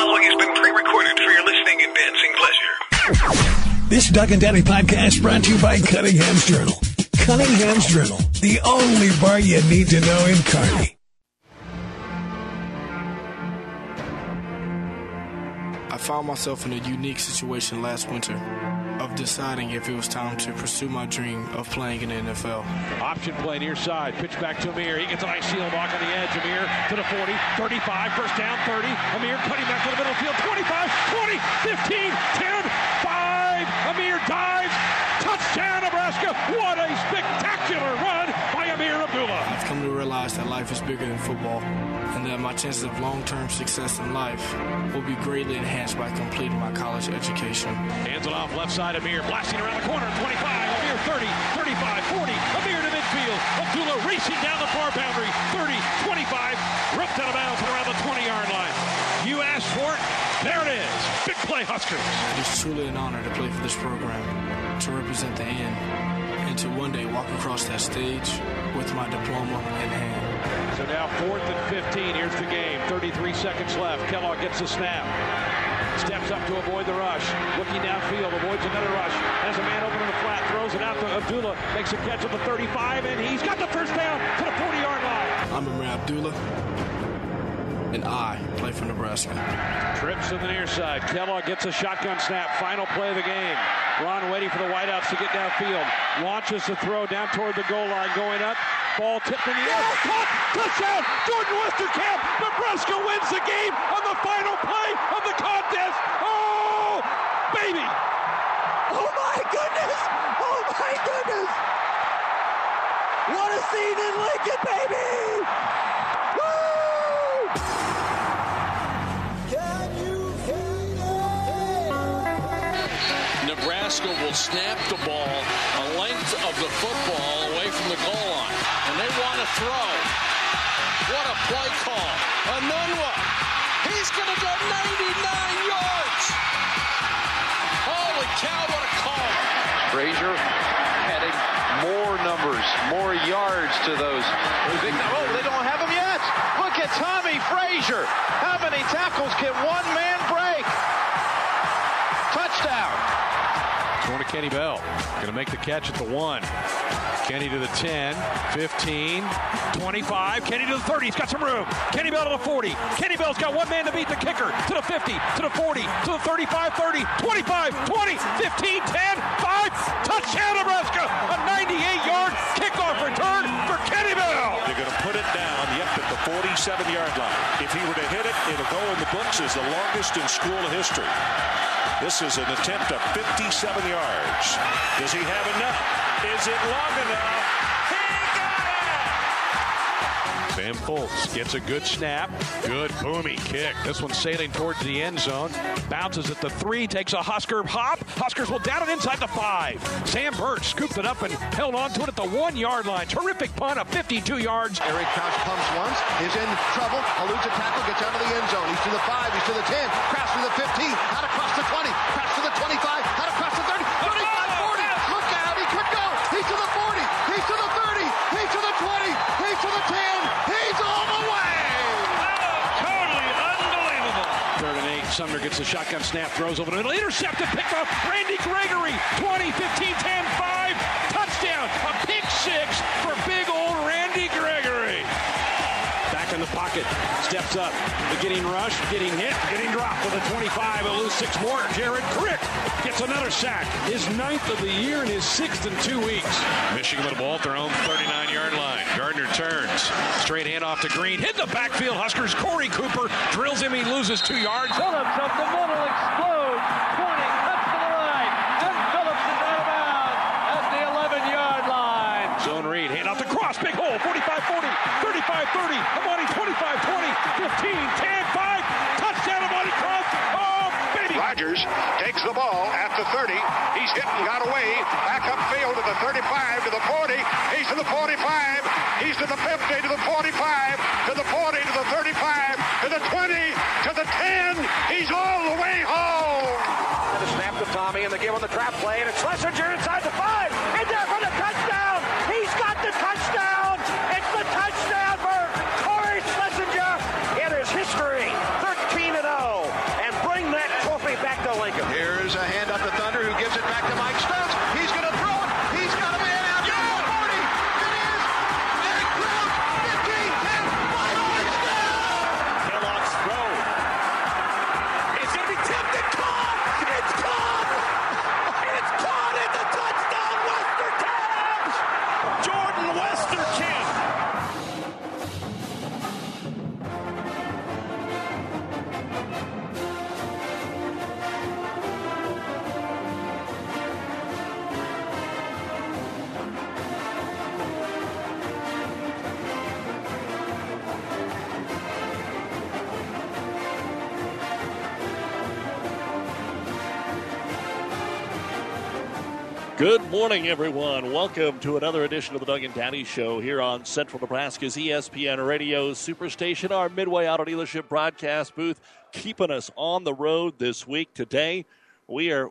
following has been pre-recorded for your listening and dancing pleasure. This Doug and Daddy podcast brought to you by Cunningham's Journal. Cunningham's Journal, the only bar you need to know in Kearney. I found myself in a unique situation last winter of deciding if it was time to pursue my dream of playing in the NFL. Option play near side, pitch back to Amir. He gets a nice shield walk on the edge. Amir to the 40, 35, first down, 30. Amir cutting back to the middle field, 25, 20, 15, 10, 5. Amir dives. Touchdown, Nebraska. What a spectacular run by Amir Abdullah. I've come to realize that life is bigger than football and that my chances of long-term success in life will be greatly enhanced by completing my college education. Hands it off left side, Amir blasting around the corner, 25, Amir 30, 35, 40, Amir to midfield. Abdullah racing down the far boundary, 30, 25, ripped out of bounds and around the 20-yard line. You asked for it, there it is. Big play, Huskers. It is truly an honor to play for this program, to represent the N, and to one day walk across that stage with my diploma in hand. So now 4th and 15. Here's the game. 33 seconds left. Kellogg gets the snap. Steps up to avoid the rush. Looking downfield. Avoids another rush. Has a man open in the flat. Throws it out to Abdullah. Makes a catch at the 35. And he's got the first down to the 40-yard line. I'm Amir Abdullah, and I play for Nebraska. Trips to the near side. Kellogg gets a shotgun snap. Final play of the game. Ron waiting for the wideouts to get downfield. Launches the throw down toward the goal line. Going up. Ball tipped in the air. Caught! Touchdown! Jordan Westerkamp! Nebraska wins the game on the final play of the contest. Oh, baby! Oh my goodness! Oh my goodness! What a scene in Lincoln, baby! Woo! Can you Nebraska will snap the ball a length of the football away from the goal line. And they want to throw. What a play call. Anunwa. He's going to go 99 yards. Holy cow, what a call. Frazier adding more numbers, more yards to those. Oh, they don't have him yet. Look at Tommy Frazier. How many tackles can one man break? Touchdown. Going to Kenny Bell. Going to make the catch at the 1. Kenny to the 10, 15, 25. Kenny to the 30. He's got some room. Kenny Bell to the 40. Kenny Bell's got one man to beat the kicker. To the 50, to the 40, to the 35, 30, 25, 20, 15, 10, 5. Touchdown, Nebraska. A 98-yard kickoff return for Kenny Bell. They're going to put it down, at the 47-yard line. If he were to hit it, it'll go in the books as the longest in school history. This is an attempt of 57 yards. Does he have enough? Is it long enough? He got it! Sam Foltz gets a good snap. Good boomy kick. This one's sailing towards the end zone. Bounces at the 3, takes a Husker hop. Huskers will down it inside the 5. Sam Birch scooped it up and held on to it at the 1-yard line. Terrific punt of 52 yards. Eric Koch pumps once, is in trouble, eludes a tackle, gets out of the end zone. He's to the 5, he's to the 10, crafts to the 15, out across the 20, crafts to the 25, out across the 30, 35, 40. Look out, he could go. He's to the 40, he's to the 30, he's to the 20, he's to the 10, he's all the way. Totally unbelievable. 3rd and 8. Sumner gets a shotgun snap, throws over the middle, intercepted, picked off Randy Gregory. 20, 15, 10, 5. Touchdown. A pick 6 for big old Randy Gregory. Back in the pocket, steps up, getting rushed, getting hit, getting dropped with a 25. He'll lose 6 more. Jared Crick gets another sack. His 9th of the year and his 6th in 2 weeks. Michigan with the ball at their own 39-yard line. Gardner turns. Straight handoff to Green. Hit the backfield. Huskers. Corey Cooper drills him. He loses 2 yards. Phillips up the middle, explodes, 20, cuts to the right, and Phillips is out of bounds at the 11-yard line. Zone read. Handoff to Cross. Big hole. 45-40, 35-30. Amani 25-20, 15, 10, 5. Touchdown, Amani Cross. Oh, baby. Rodgers takes the ball at the 30. He's hit and got away. Back upfield to the 35, to the 40. He's to the 45. He's to the 50, to the 45, to the 40, to the 35, to the 20, to the 10. He's all the way home. And a snap to Tommy, and they give him the trap play, and it's Schlesinger inside the 5. And there for the touchdown. He's got the touchdown. It's the touchdown for Corey Schlesinger. It is history. 13-0. Good morning, everyone. Welcome to another edition of the Doug and Daddy Show here on Central Nebraska's ESPN Radio Superstation, our Midway Auto Dealership broadcast booth, keeping us on the road this week. Today, we are,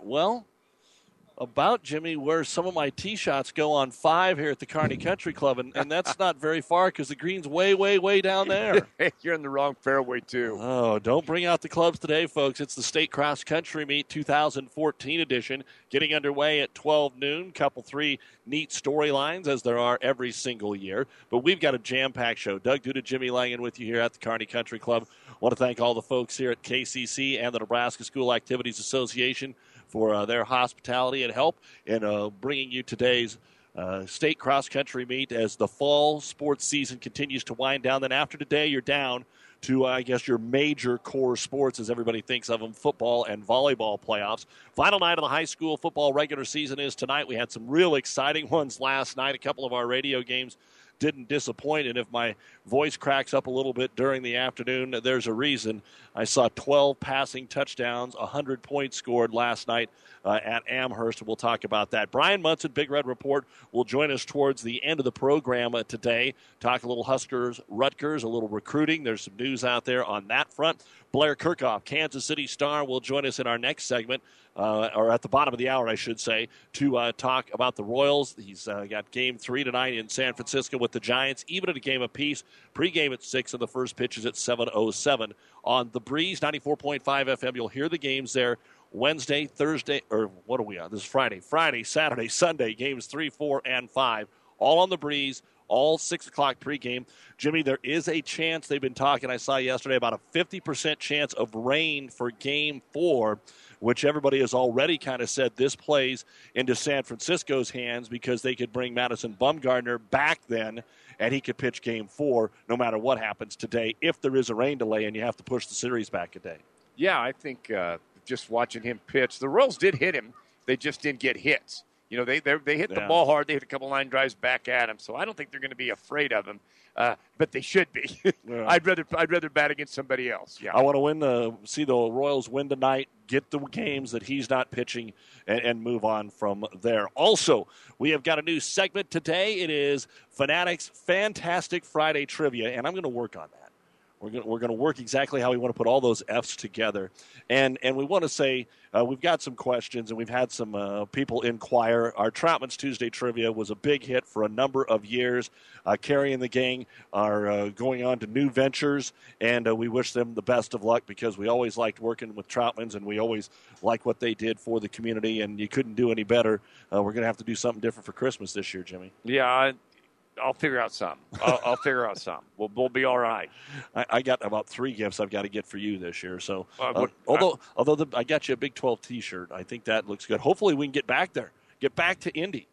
about, Jimmy, where some of my tee shots go on 5 here at the Kearney Country Club, and that's not very far because the green's way, way, way down there. You're in the wrong fairway, too. Oh, don't bring out the clubs today, folks. It's the State Cross Country Meet 2014 edition, getting underway at 12 noon. Couple 3 neat storylines, as there are every single year. But we've got a jam-packed show. Doug Duda, Jimmy Langen with you here at the Kearney Country Club. I want to thank all the folks here at KCC and the Nebraska School Activities Association for their hospitality and help in bringing you today's state cross-country meet as the fall sports season continues to wind down. Then after today, you're down to, I guess, your major core sports as everybody thinks of them, football and volleyball playoffs. Final night of the high school football regular season is tonight. We had some real exciting ones last night. A couple of our radio games didn't disappoint, and if my voice cracks up a little bit during the afternoon, there's a reason. I saw 12 passing touchdowns, 100 points scored last night at Amherst. We'll talk about that. Brian Munson, Big Red Report, will join us towards the end of the program today. Talk a little Huskers, Rutgers, a little recruiting. There's some news out there on that front. Blair Kirchhoff, Kansas City Star, will join us in our next segment, or at the bottom of the hour, I should say, to talk about the Royals. He's got Game 3 tonight in San Francisco with the Giants, even at a game apiece. Pre-game at 6 and the first pitch is at 7:07 on The Breeze, 94.5 FM. You'll hear the games there Wednesday, Thursday, or what are we on? This is Friday, Saturday, Sunday, games 3, 4, and 5, all on The Breeze. All 6 o'clock pregame. Jimmy, there is a chance, they've been talking, I saw yesterday, about a 50% chance of rain for Game 4, which everybody has already kind of said this plays into San Francisco's hands because they could bring Madison Bumgarner back then, and he could pitch Game 4 no matter what happens today if there is a rain delay and you have to push the series back a day. Yeah, I think just watching him pitch, the Royals did hit him. They just didn't get hits. You know, they hit the ball hard. They hit a couple line drives back at him. So I don't think they're going to be afraid of him, but they should be. Yeah. I'd rather bat against somebody else. Yeah, I want to see the Royals win tonight, get the games that he's not pitching, and move on from there. Also, we have got a new segment today. It is Fanatics Fantastic Friday Trivia, and I'm going to work on that. We're going to work exactly how we want to put all those F's together. And we want to say we've got some questions, and we've had some people inquire. Our Troutman's Tuesday Trivia was a big hit for a number of years. Carrie and the gang are going on to new ventures, and we wish them the best of luck because we always liked working with Troutman's, and we always like what they did for the community, and you couldn't do any better. We're going to have to do something different for Christmas this year, Jimmy. Yeah, I'll figure out something. I'll figure out something. We'll be all right. I got about 3 gifts I've got to get for you this year. So, although I got you a Big 12 T-shirt, I think that looks good. Hopefully, we can get back there, get back to Indy,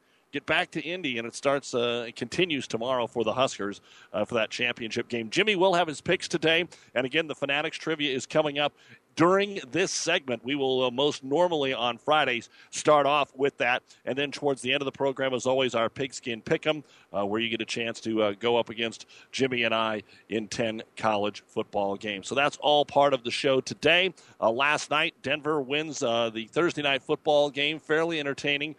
and it starts, it continues tomorrow for the Huskers for that championship game. Jimmy will have his picks today, and again, the Fanatics Trivia is coming up during this segment. We will most normally on Fridays start off with that, and then towards the end of the program, as always, our Pigskin Pick'em, where you get a chance to go up against Jimmy and I in 10 college football games. So that's all part of the show today. Last night, Denver wins the Thursday night football game, fairly entertaining,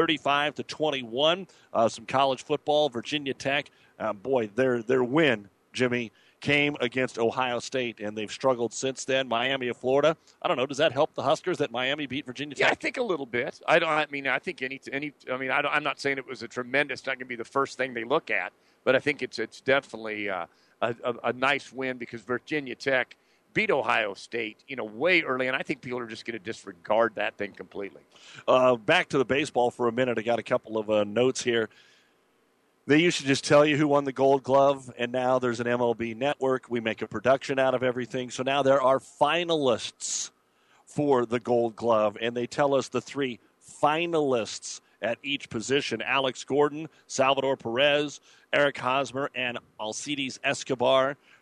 35-21. Some college football, Virginia Tech. Boy, their win, Jimmy, came against Ohio State, and they've struggled since then. Miami of Florida. I don't know. Does that help the Huskers that Miami beat Virginia Tech? Yeah, I think a little bit. I think I'm not saying it was a tremendous. Not going to be the first thing they look at, but I think it's definitely a nice win because Virginia Tech beat Ohio State, way early, and I think people are just going to disregard that thing completely. Back to the baseball for a minute. I got a couple of notes here. They used to just tell you who won the Gold Glove, and now there's an MLB network. We make a production out of everything. So now there are finalists for the Gold Glove, and they tell us the 3 finalists at each position: Alex Gordon, Salvador Perez, Eric Hosmer, and Alcides Escobar.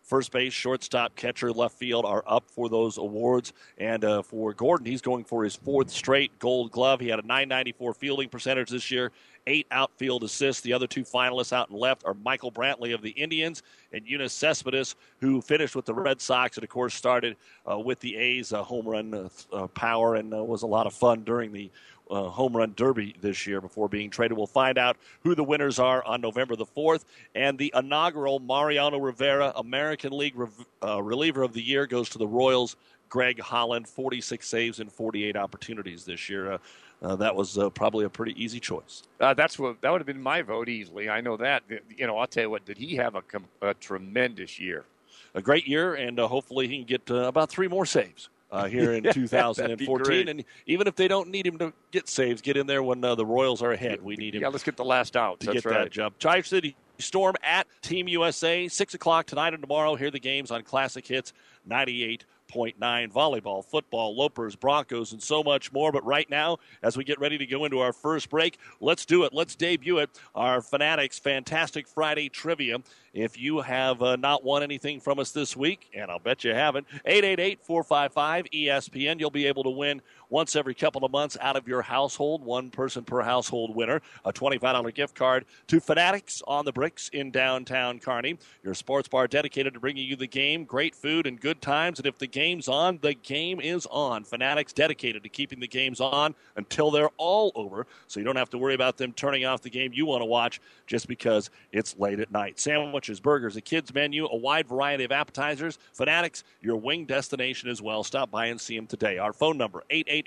First base, shortstop, catcher, left field are up for those awards. And for Gordon, he's going for his 4th straight Gold Glove. He had a .994 fielding percentage this year, 8 outfield assists. The other 2 finalists out and left are Michael Brantley of the Indians and Eunice Cespedes, who finished with the Red Sox and, of course, started with the A's home run power and was a lot of fun during the home run derby this year before being traded. We'll find out who the winners are on November the 4th. And the inaugural Mariano Rivera American League Reliever of the Year goes to the Royals, Greg Holland, 46 saves and 48 opportunities this year. That was probably a pretty easy choice. That would have been my vote easily. I know that. I'll tell you what, did he have a tremendous year? A great year, and hopefully he can get about 3 more saves. Here in 2014. And even if they don't need him to get saves, get in there when the Royals are ahead. We need him. Yeah, let's get the last out. To get that job. Tri-City Storm at Team USA, 6 o'clock tonight and tomorrow. Hear the games on Classic Hits 98.9. Volleyball, football, Lopers, Broncos, and so much more. But right now, as we get ready to go into our first break, let's do it. Let's debut it. Our Fanatics Fantastic Friday Trivia. If you have not won anything from us this week, and I'll bet you haven't, 888-455-ESPN. You'll be able to win once every couple of months out of your household, 1 person per household winner, a $25 gift card to Fanatics on the Bricks in downtown Kearney. Your sports bar dedicated to bringing you the game, great food, and good times. And if the game's on, the game is on. Fanatics dedicated to keeping the games on until they're all over, so you don't have to worry about them turning off the game you want to watch just because it's late at night. Sandwiches, burgers, a kids menu, a wide variety of appetizers. Fanatics, your wing destination as well. Stop by and see them today. Our phone number,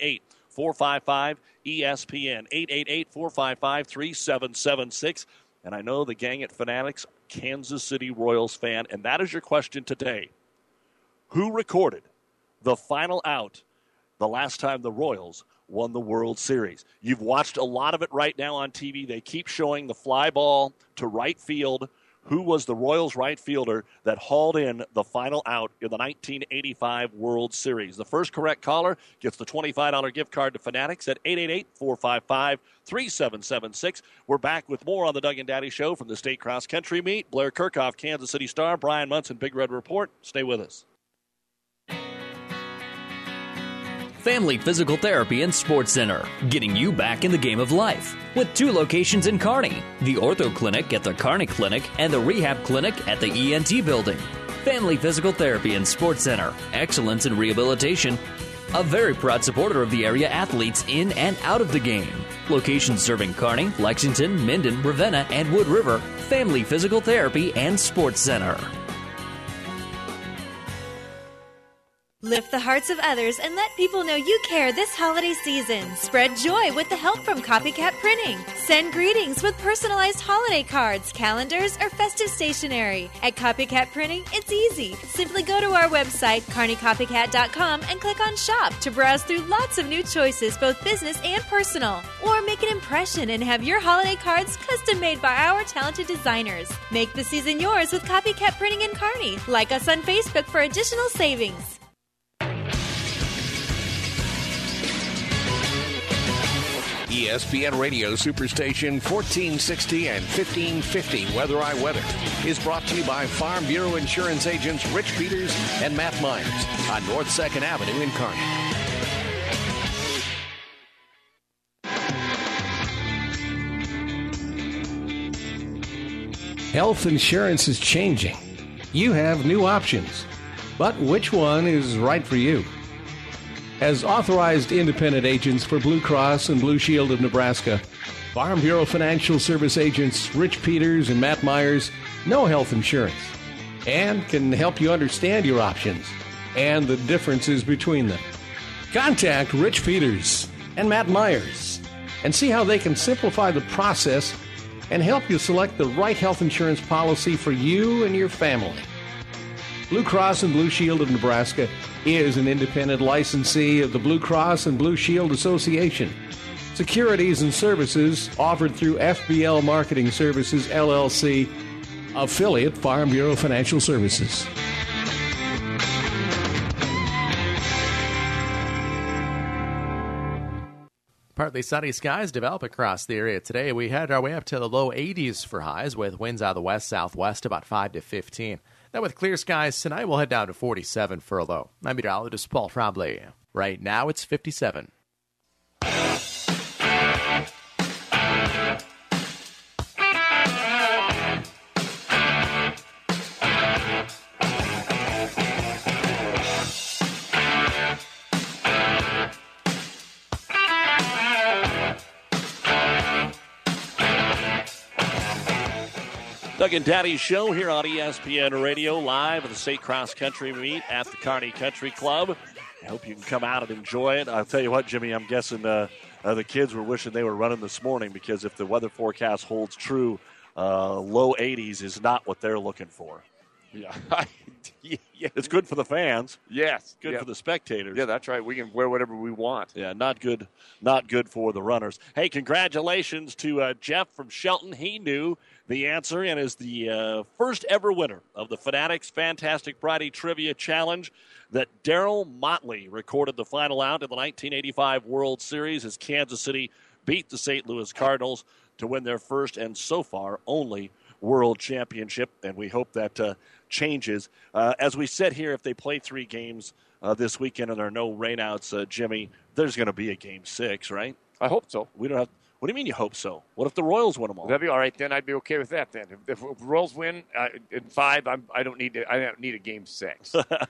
888-455-ESPN, 888-455-3776. And I know the gang at Fanatics, Kansas City Royals fan, and that is your question today. Who recorded the final out the last time the Royals won the World Series? You've watched a lot of it right now on TV. They keep showing the fly ball to right field. Who was the Royals right fielder that hauled in the final out in the 1985 World Series? The first correct caller gets the $25 gift card to Fanatics at 888-455-3776. We're back with more on the Doug and Daddy Show from the State Cross Country Meet. Blair Kirchhoff, Kansas City Star, Brian Munson, Big Red Report. Stay with us. Family Physical Therapy and Sports Center, getting you back in the game of life. With 2 locations in Kearney, the Ortho Clinic at the Kearney Clinic and the Rehab Clinic at the ENT Building. Family Physical Therapy and Sports Center, excellence in rehabilitation. A very proud supporter of the area athletes in and out of the game. Locations serving Kearney, Lexington, Minden, Ravenna, and Wood River. Family Physical Therapy and Sports Center. Lift the hearts of others and let people know you care this holiday season. Spread joy with the help from Copycat Printing. Send greetings with personalized holiday cards, calendars, or festive stationery. At Copycat Printing, it's easy. Simply go to our website, kearneycopycat.com, and click on Shop to browse through lots of new choices, both business and personal. Or make an impression and have your holiday cards custom made by our talented designers. Make the season yours with Copycat Printing in Kearney. Like us on Facebook for additional savings. ESPN Radio Superstation 1460 and 1550 Weather I Weather is brought to you by Farm Bureau Insurance agents Rich Peters and Matt Myers on North 2nd Avenue in Kearney. Health insurance is changing. You have new options, but which one is right for you? As authorized independent agents for Blue Cross and Blue Shield of Nebraska, Farm Bureau Financial Service agents Rich Peters and Matt Myers know health insurance and can help you understand your options and the differences between them. Contact Rich Peters and Matt Myers and see how they can simplify the process and help you select the right health insurance policy for you and your family. Blue Cross and Blue Shield of Nebraska is an independent licensee of the Blue Cross and Blue Shield Association. Securities and services offered through FBL Marketing Services, LLC, affiliate Farm Bureau Financial Services. Partly sunny skies develop across the area today. We head our way up to the low 80s for highs with winds out of the west-southwest about 5 to 15. Now with clear skies tonight, we'll head down to 47 for a low. I'm meteorologist Paul Tremblay. Right now, it's 57. Doug and Daddy's show here on ESPN Radio, live at the State Cross Country Meet at the Kearney Country Club. I hope you can come out and enjoy it. I'll tell you what, Jimmy, I'm guessing the kids were wishing they were running this morning, because if the weather forecast holds true, low 80s is not what they're looking for. Yeah. It's good for the fans. Yes. Good for the spectators. Yeah, that's right. We can wear whatever we want. Yeah, not good for the runners. Hey, congratulations to Jeff from Shelton. He knew the answer and is the first ever winner of the Fanatics Fantastic Friday Trivia Challenge. That Daryl Motley recorded the final out in the 1985 World Series as Kansas City beat the St. Louis Cardinals to win their first and so far only World Championship, and we hope that changes. As we said here, if they play 3 games this weekend and there are no rainouts, Jimmy, there's going to be a Game 6, right? I hope so. We don't have. What do you mean you hope so? What if the Royals win them all? That'd be all right. Then I'd be okay with that. Then if the Royals win in 5, I don't need a Game 6.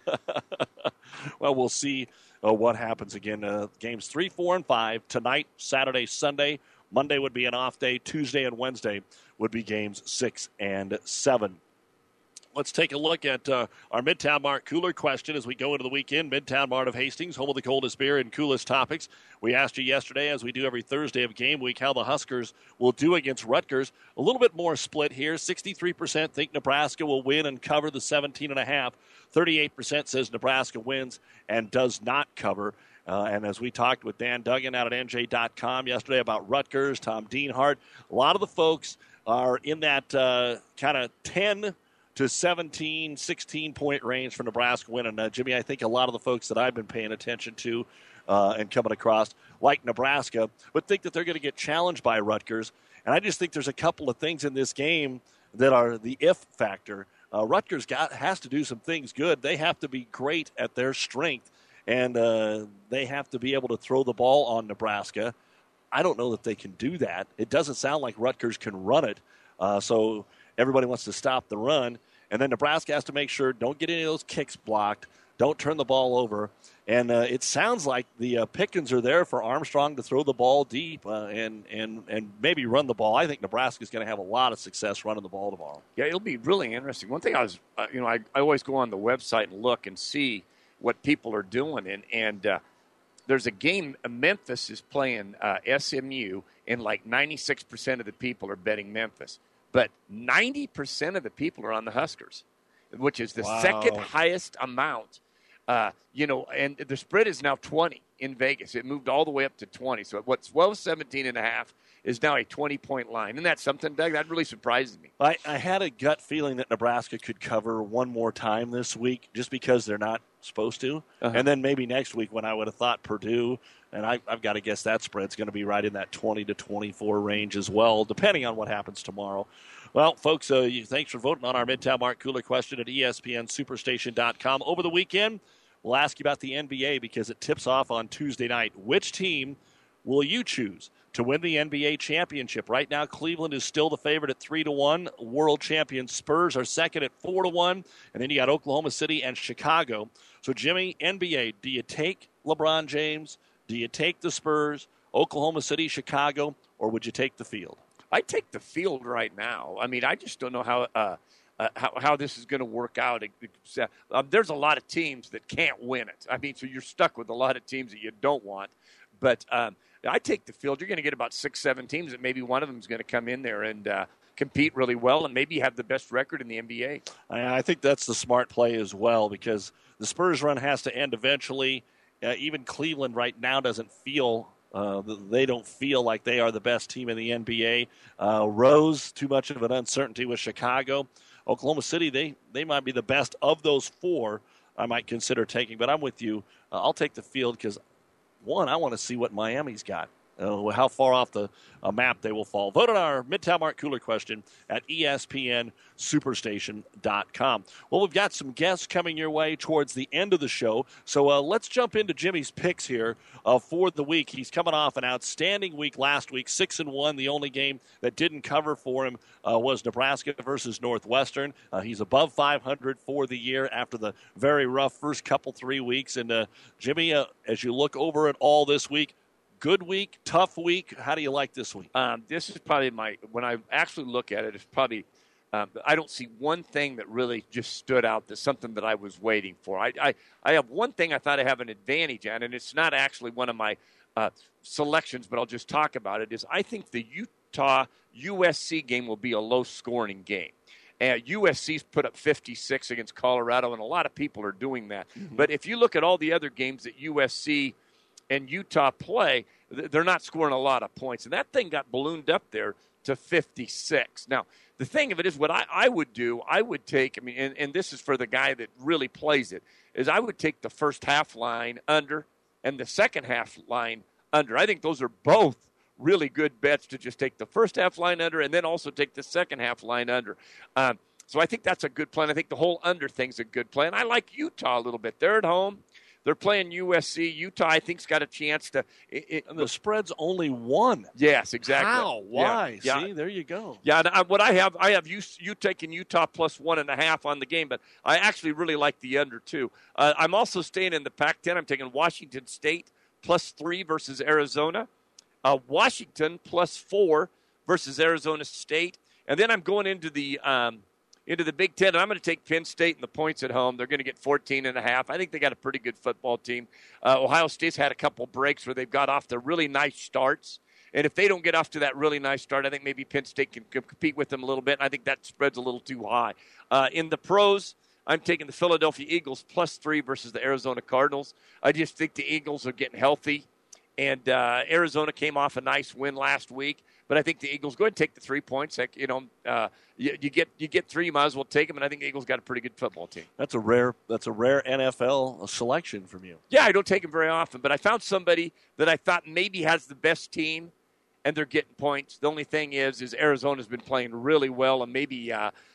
Well, we'll see what happens again. Games 3, 4, and 5 tonight, Saturday, Sunday. Monday would be an off day. Tuesday and Wednesday would be games 6 and 7. Let's take a look at our Midtown Mart cooler question as we go into the weekend. Midtown Mart of Hastings, home of the coldest beer and coolest topics. We asked you yesterday, as we do every Thursday of game week, how the Huskers will do against Rutgers. A little bit more split here. 63% think Nebraska will win and cover the 17.5. 38% says Nebraska wins and does not cover. And as we talked with Dan Duggan out at NJ.com yesterday about Rutgers, Tom Dienhart, a lot of the folks are in that kind of 10 to 17, 16-point range for Nebraska win. And, Jimmy, I think a lot of the folks that I've been paying attention to and coming across like Nebraska, but think that they're going to get challenged by Rutgers. And I just think there's a couple of things in this game that are the if factor. Rutgers has to do some things good. They have to be great at their strength, and they have to be able to throw the ball on Nebraska. I don't know that they can do that. It doesn't sound like Rutgers can run it. So everybody wants to stop the run. And then Nebraska has to make sure don't get any of those kicks blocked. Don't turn the ball over. And it sounds like the pickings are there for Armstrong to throw the ball deep and maybe run the ball. I think Nebraska's going to have a lot of success running the ball tomorrow. Yeah, it'll be really interesting. One thing I always go on the website and look and see what people are doing. And there's a game, Memphis is playing SMU, and like 96% of the people are betting Memphis. But 90% of the people are on the Huskers, which is the second highest amount. And the spread is now 20 in Vegas. It moved all the way up to 20. So what's 17.5 is now a 20-point line. Isn't that something, Doug? That really surprises me. I had a gut feeling that Nebraska could cover one more time this week just because they're not supposed to. And then maybe next week when I would have thought Purdue, and I've got to guess that spread's going to be right in that 20 to 24 range as well, depending on what happens tomorrow. Well, folks, thanks for voting on our Midtown Mart Cooler question at ESPNSuperstation.com. Over the weekend, we'll ask you about the NBA because it tips off on Tuesday night. Which team will you choose to win the NBA championship? Right now, Cleveland is still the favorite at 3-1. World champion Spurs are second at 4-1. And then you got Oklahoma City and Chicago. So, Jimmy, NBA, do you take LeBron James? Do you take the Spurs, Oklahoma City, Chicago, or would you take the field? I take the field right now. I mean, I just don't know how this is going to work out. There's a lot of teams that can't win it. I mean, so you're stuck with a lot of teams that you don't want. But I take the field. You're going to get about 6-7 teams, and maybe one of them is going to come in there and compete really well and maybe have the best record in the NBA. I think that's the smart play as well because the Spurs run has to end eventually. Even Cleveland right now doesn't feel they don't feel like they are the best team in the NBA. Rose, too much of an uncertainty with Chicago. Oklahoma City, they might be the best of those four I might consider taking. But I'm with you. I'll take the field because, one, I want to see what Miami's got. how far off the map they will fall. Vote on our Midtown Mart Cooler question at ESPNSuperstation.com. Well, we've got some guests coming your way towards the end of the show, so let's jump into Jimmy's picks here for the week. He's coming off an outstanding week last week, 6-1. The only game that didn't cover for him was Nebraska versus Northwestern. He's above 500 for the year after the very rough first couple 3 weeks. And Jimmy, as you look over it all this week, good week, tough week. How do you like this week? This is probably when I actually look at it, it's probably, I don't see one thing that really just stood out that's something that I was waiting for. I have one thing I thought I have an advantage on, and it's not actually one of my selections, but I'll just talk about it, is I think the Utah-USC game will be a low-scoring game. USC's put up 56 against Colorado, and a lot of people are doing that. Mm-hmm. But if you look at all the other games that USC and Utah play, they're not scoring a lot of points. And that thing got ballooned up there to 56. Now, the thing of it is what I would do, I would take, and this is for the guy that really plays it, is I would take the first half line under and the second half line under. I think those are both really good bets to just take the first half line under and then also take the second half line under. So I think that's a good plan. I think the whole under thing's a good plan. I like Utah a little bit. They're at home. They're playing USC. Utah, I think, has got a chance to. And the spread's only 1. Yes, exactly. How? Why? Yeah. See, there you go. Yeah, and what I have you taking Utah plus 1.5 on the game, but I actually really like the under too. I'm also staying in the Pac-10. I'm taking Washington State plus 3 versus Arizona. Washington plus 4 versus Arizona State, and then I'm going into the Big Ten, and I'm going to take Penn State and the points at home. They're going to get 14.5. I think they got a pretty good football team. Ohio State's had a couple breaks where they've got off to really nice starts. And if they don't get off to that really nice start, I think maybe Penn State can compete with them a little bit. And I think that spread's a little too high. In the pros, I'm taking the Philadelphia Eagles plus 3 versus the Arizona Cardinals. I just think the Eagles are getting healthy. And Arizona came off a nice win last week. But I think the Eagles go ahead and take the 3 points. You get 3, you might as well take them. And I think the Eagles got a pretty good football team. That's a rare NFL selection from you. Yeah, I don't take them very often. But I found somebody that I thought maybe has the best team, and they're getting points. The only thing is Arizona's been playing really well, and maybe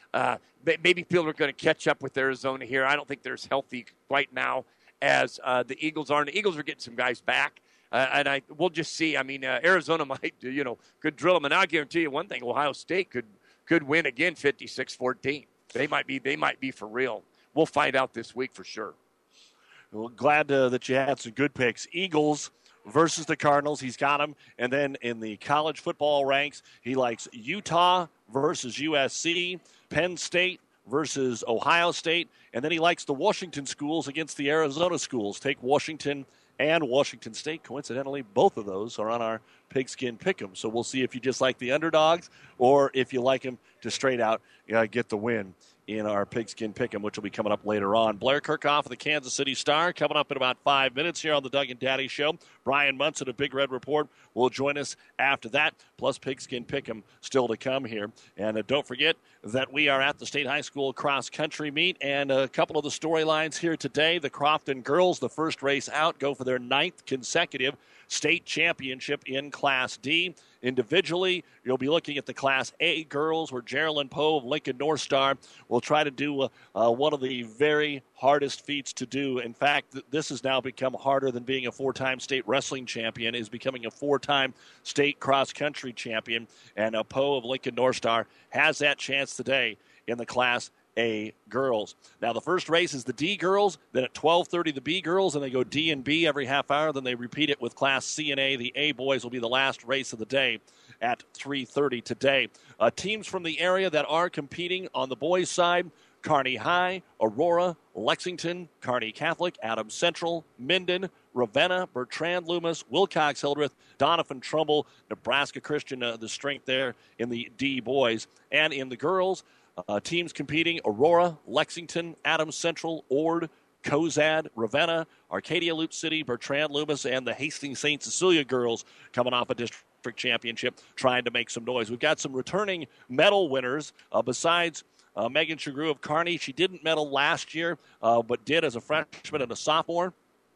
people are going to catch up with Arizona here. I don't think they're as healthy right now as the Eagles are. And the Eagles are getting some guys back. And we'll just see. Arizona might, could drill them. And I'll guarantee you one thing: Ohio State could win again, 56-14. They might be for real. We'll find out this week for sure. Well, glad that you had some good picks. Eagles versus the Cardinals. He's got them. And then in the college football ranks, he likes Utah versus USC, Penn State versus Ohio State, and then he likes the Washington schools against the Arizona schools. Take Washington and Washington State. Coincidentally, both of those are on our Pigskin Pick'em. So we'll see if you just like the underdogs or if you like them to straight out get the win in our Pigskin Pick'em, which will be coming up later on. Blair Kirchhoff of the Kansas City Star coming up in about 5 minutes here on the Doug and Daddy Show. Brian Munson of Big Red Report will join us after that, plus Pigskin Pick'em still to come here. And don't forget that we are at the State High School cross-country meet, and a couple of the storylines here today. The Crofton girls, the first race out, go for their 9th consecutive state championship in Class D. Individually, you'll be looking at the Class A girls, where Geraldine Poe of Lincoln North Star will try to do one of the very hardest feats to do. In fact, this has now become harder than being a 4-time state wrestling champion, is becoming a 4-time state cross-country champion. And Poe of Lincoln North Star has that chance today in the Class A girls. Now, the first race is the D girls, then at 12:30 the B girls, and they go D and B every half hour. Then they repeat it with Class C and A. The A boys will be the last race of the day at 3:30 today. Teams from the area that are competing on the boys' side: Kearney High, Aurora, Lexington, Kearney Catholic, Adams Central, Minden, Ravenna, Bertrand Loomis, Wilcox Hildreth, Doniphan Trumbull, Nebraska Christian, the strength there in the D boys. And in the girls, teams competing: Aurora, Lexington, Adams Central, Ord, Cozad, Ravenna, Arcadia Loop City, Bertrand Loomis, and the Hastings St. Cecilia girls coming off a district championship trying to make some noise. We've got some returning medal winners besides Megan Chagru of Kearney. She didn't medal last year, but did as a freshman and a sophomore.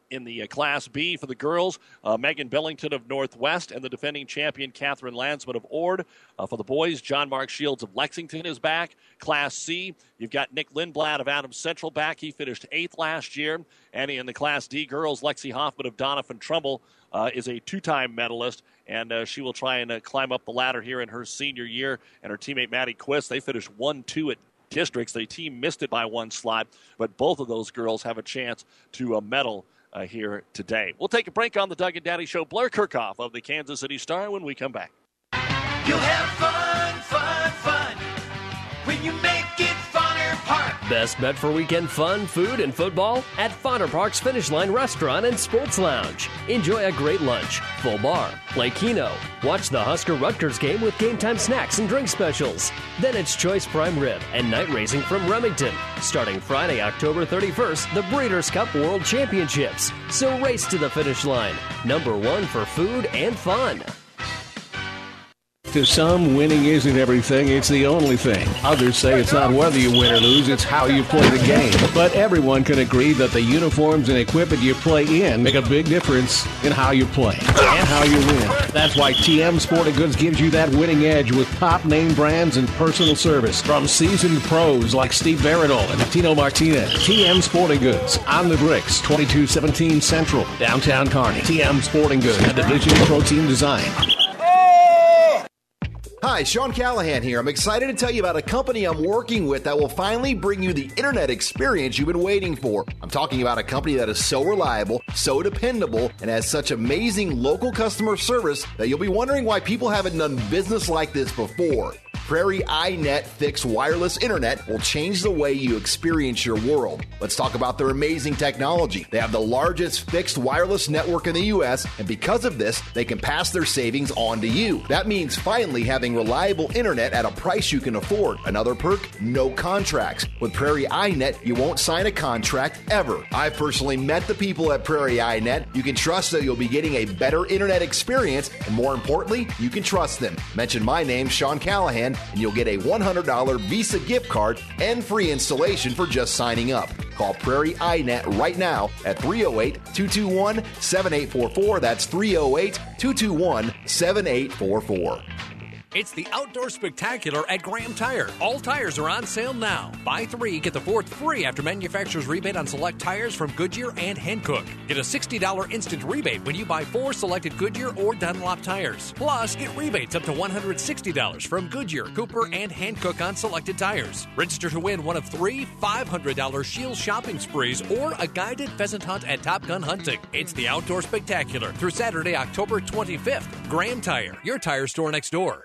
In the Class B for the girls, Megan Billington of Northwest and the defending champion Catherine Landsman of Ord. For the boys, John Mark Shields of Lexington is back. Class C, you've got Nick Lindblad of Adams Central back. He finished 8th last year. And in the Class D girls, Lexi Hoffman of Doniphan-Trumbull is a 2-time medalist, and she will try and climb up the ladder here in her senior year. And her teammate Maddie Quist, they finished 1-2 at districts. The team missed it by 1 slot, but both of those girls have a chance to medal here today. We'll take a break on the Doug and Daddy Show. Blair Kirchhoff of the Kansas City Star when we come back. You'll have fun when you make it Fonner Park. Best bet for weekend fun, food, and football at Fonner Park's Finish Line Restaurant and Sports Lounge. Enjoy a great lunch, full bar, play Keno, watch the Husker-Rutgers game with game time snacks and drink specials. Then it's Choice Prime Rib and night racing from Remington. Starting Friday, October 31st, the Breeders' Cup World Championships. So race to the finish line. Number 1 for food and fun. To some, winning isn't everything, it's the only thing. Others say it's not whether you win or lose, it's how you play the game. But everyone can agree that the uniforms and equipment you play in make a big difference in how you play and how you win. That's why TM Sporting Goods gives you that winning edge with top name brands and personal service from seasoned pros like Steve Veridol and Tino Martinez. TM Sporting Goods on the bricks, 2217 Central, downtown Kearney. TM Sporting Goods, a division of Pro Team Design. Hi, Sean Callahan here. I'm excited to tell you about a company I'm working with that will finally bring you the internet experience you've been waiting for. I'm talking about a company that is so reliable, so dependable, and has such amazing local customer service that you'll be wondering why people haven't done business like this before. Prairie iNet Fixed Wireless Internet will change the way you experience your world. Let's talk about their amazing technology. They have the largest fixed wireless network in the U.S., and because of this, they can pass their savings on to you. That means finally having reliable internet at a price you can afford. Another perk, no contracts. With Prairie iNet, you won't sign a contract ever. I've personally met the people at Prairie iNet. You can trust that you'll be getting a better internet experience, and more importantly, you can trust them. Mention my name, Sean Callahan, and you'll get a $100 Visa gift card and free installation for just signing up. Call Prairie iNet right now at 308-221-7844. That's 308-221-7844. It's the Outdoor Spectacular at Graham Tire. All tires are on sale now. Buy 3, get the 4th free after manufacturer's rebate on select tires from Goodyear and Hankook. Get a $60 instant rebate when you buy 4 selected Goodyear or Dunlop tires. Plus, get rebates up to $160 from Goodyear, Cooper, and Hankook on selected tires. Register to win one of 3 $500 Shield shopping sprees or a guided pheasant hunt at Top Gun Hunting. It's the Outdoor Spectacular through Saturday, October 25th. Graham Tire, your tire store next door.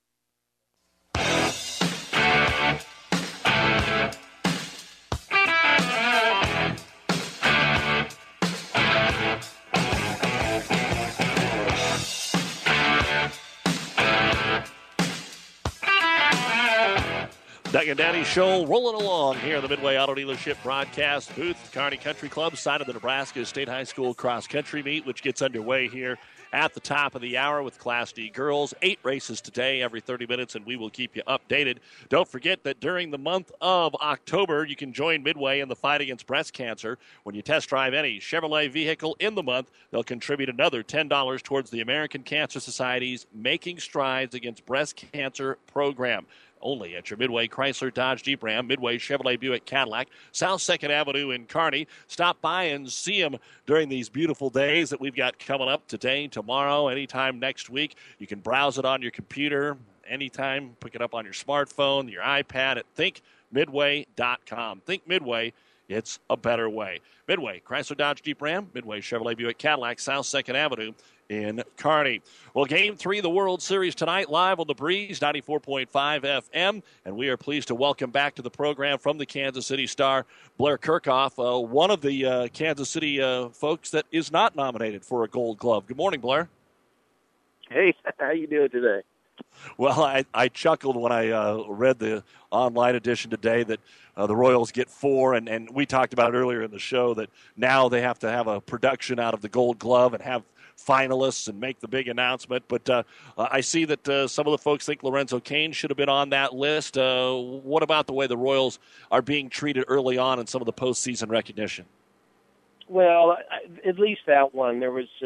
Doug and Daddy Show rolling along here in the Midway Auto Dealership broadcast booth. Kearney Country Club side of the Nebraska State High School cross country meet, which gets underway here at the top of the hour with Class D girls. 8 races today, every 30 minutes, and we will keep you updated. Don't forget that during the month of October, you can join Midway in the fight against breast cancer. When you test drive any Chevrolet vehicle in the month, they'll contribute another $10 towards the American Cancer Society's Making Strides Against Breast Cancer program. Only at your Midway Chrysler Dodge Jeep Ram, Midway Chevrolet Buick Cadillac, South 2nd Avenue in Kearney. Stop by and see them during these beautiful days that we've got coming up today, tomorrow, anytime next week. You can browse it on your computer anytime, pick it up on your smartphone, your iPad at thinkmidway.com. Think Midway, it's a better way. Midway Chrysler Dodge Jeep Ram, Midway Chevrolet Buick Cadillac, South 2nd Avenue in Kearney. Well, Game 3 of the World Series tonight, live on the Breeze, 94.5 FM, and we are pleased to welcome back to the program from the Kansas City Star, Blair Kirchhoff, one of the Kansas City folks that is not nominated for a Gold Glove. Good morning, Blair. Hey, how you doing today? Well, I chuckled when I read the online edition today that the Royals get 4, and we talked about it earlier in the show that now they have to have a production out of the Gold Glove and have finalists and make the big announcement. But I see that some of the folks think Lorenzo Cain should have been on that list. What about the way the Royals are being treated early on in some of the postseason recognition? Well, at least that one. There was,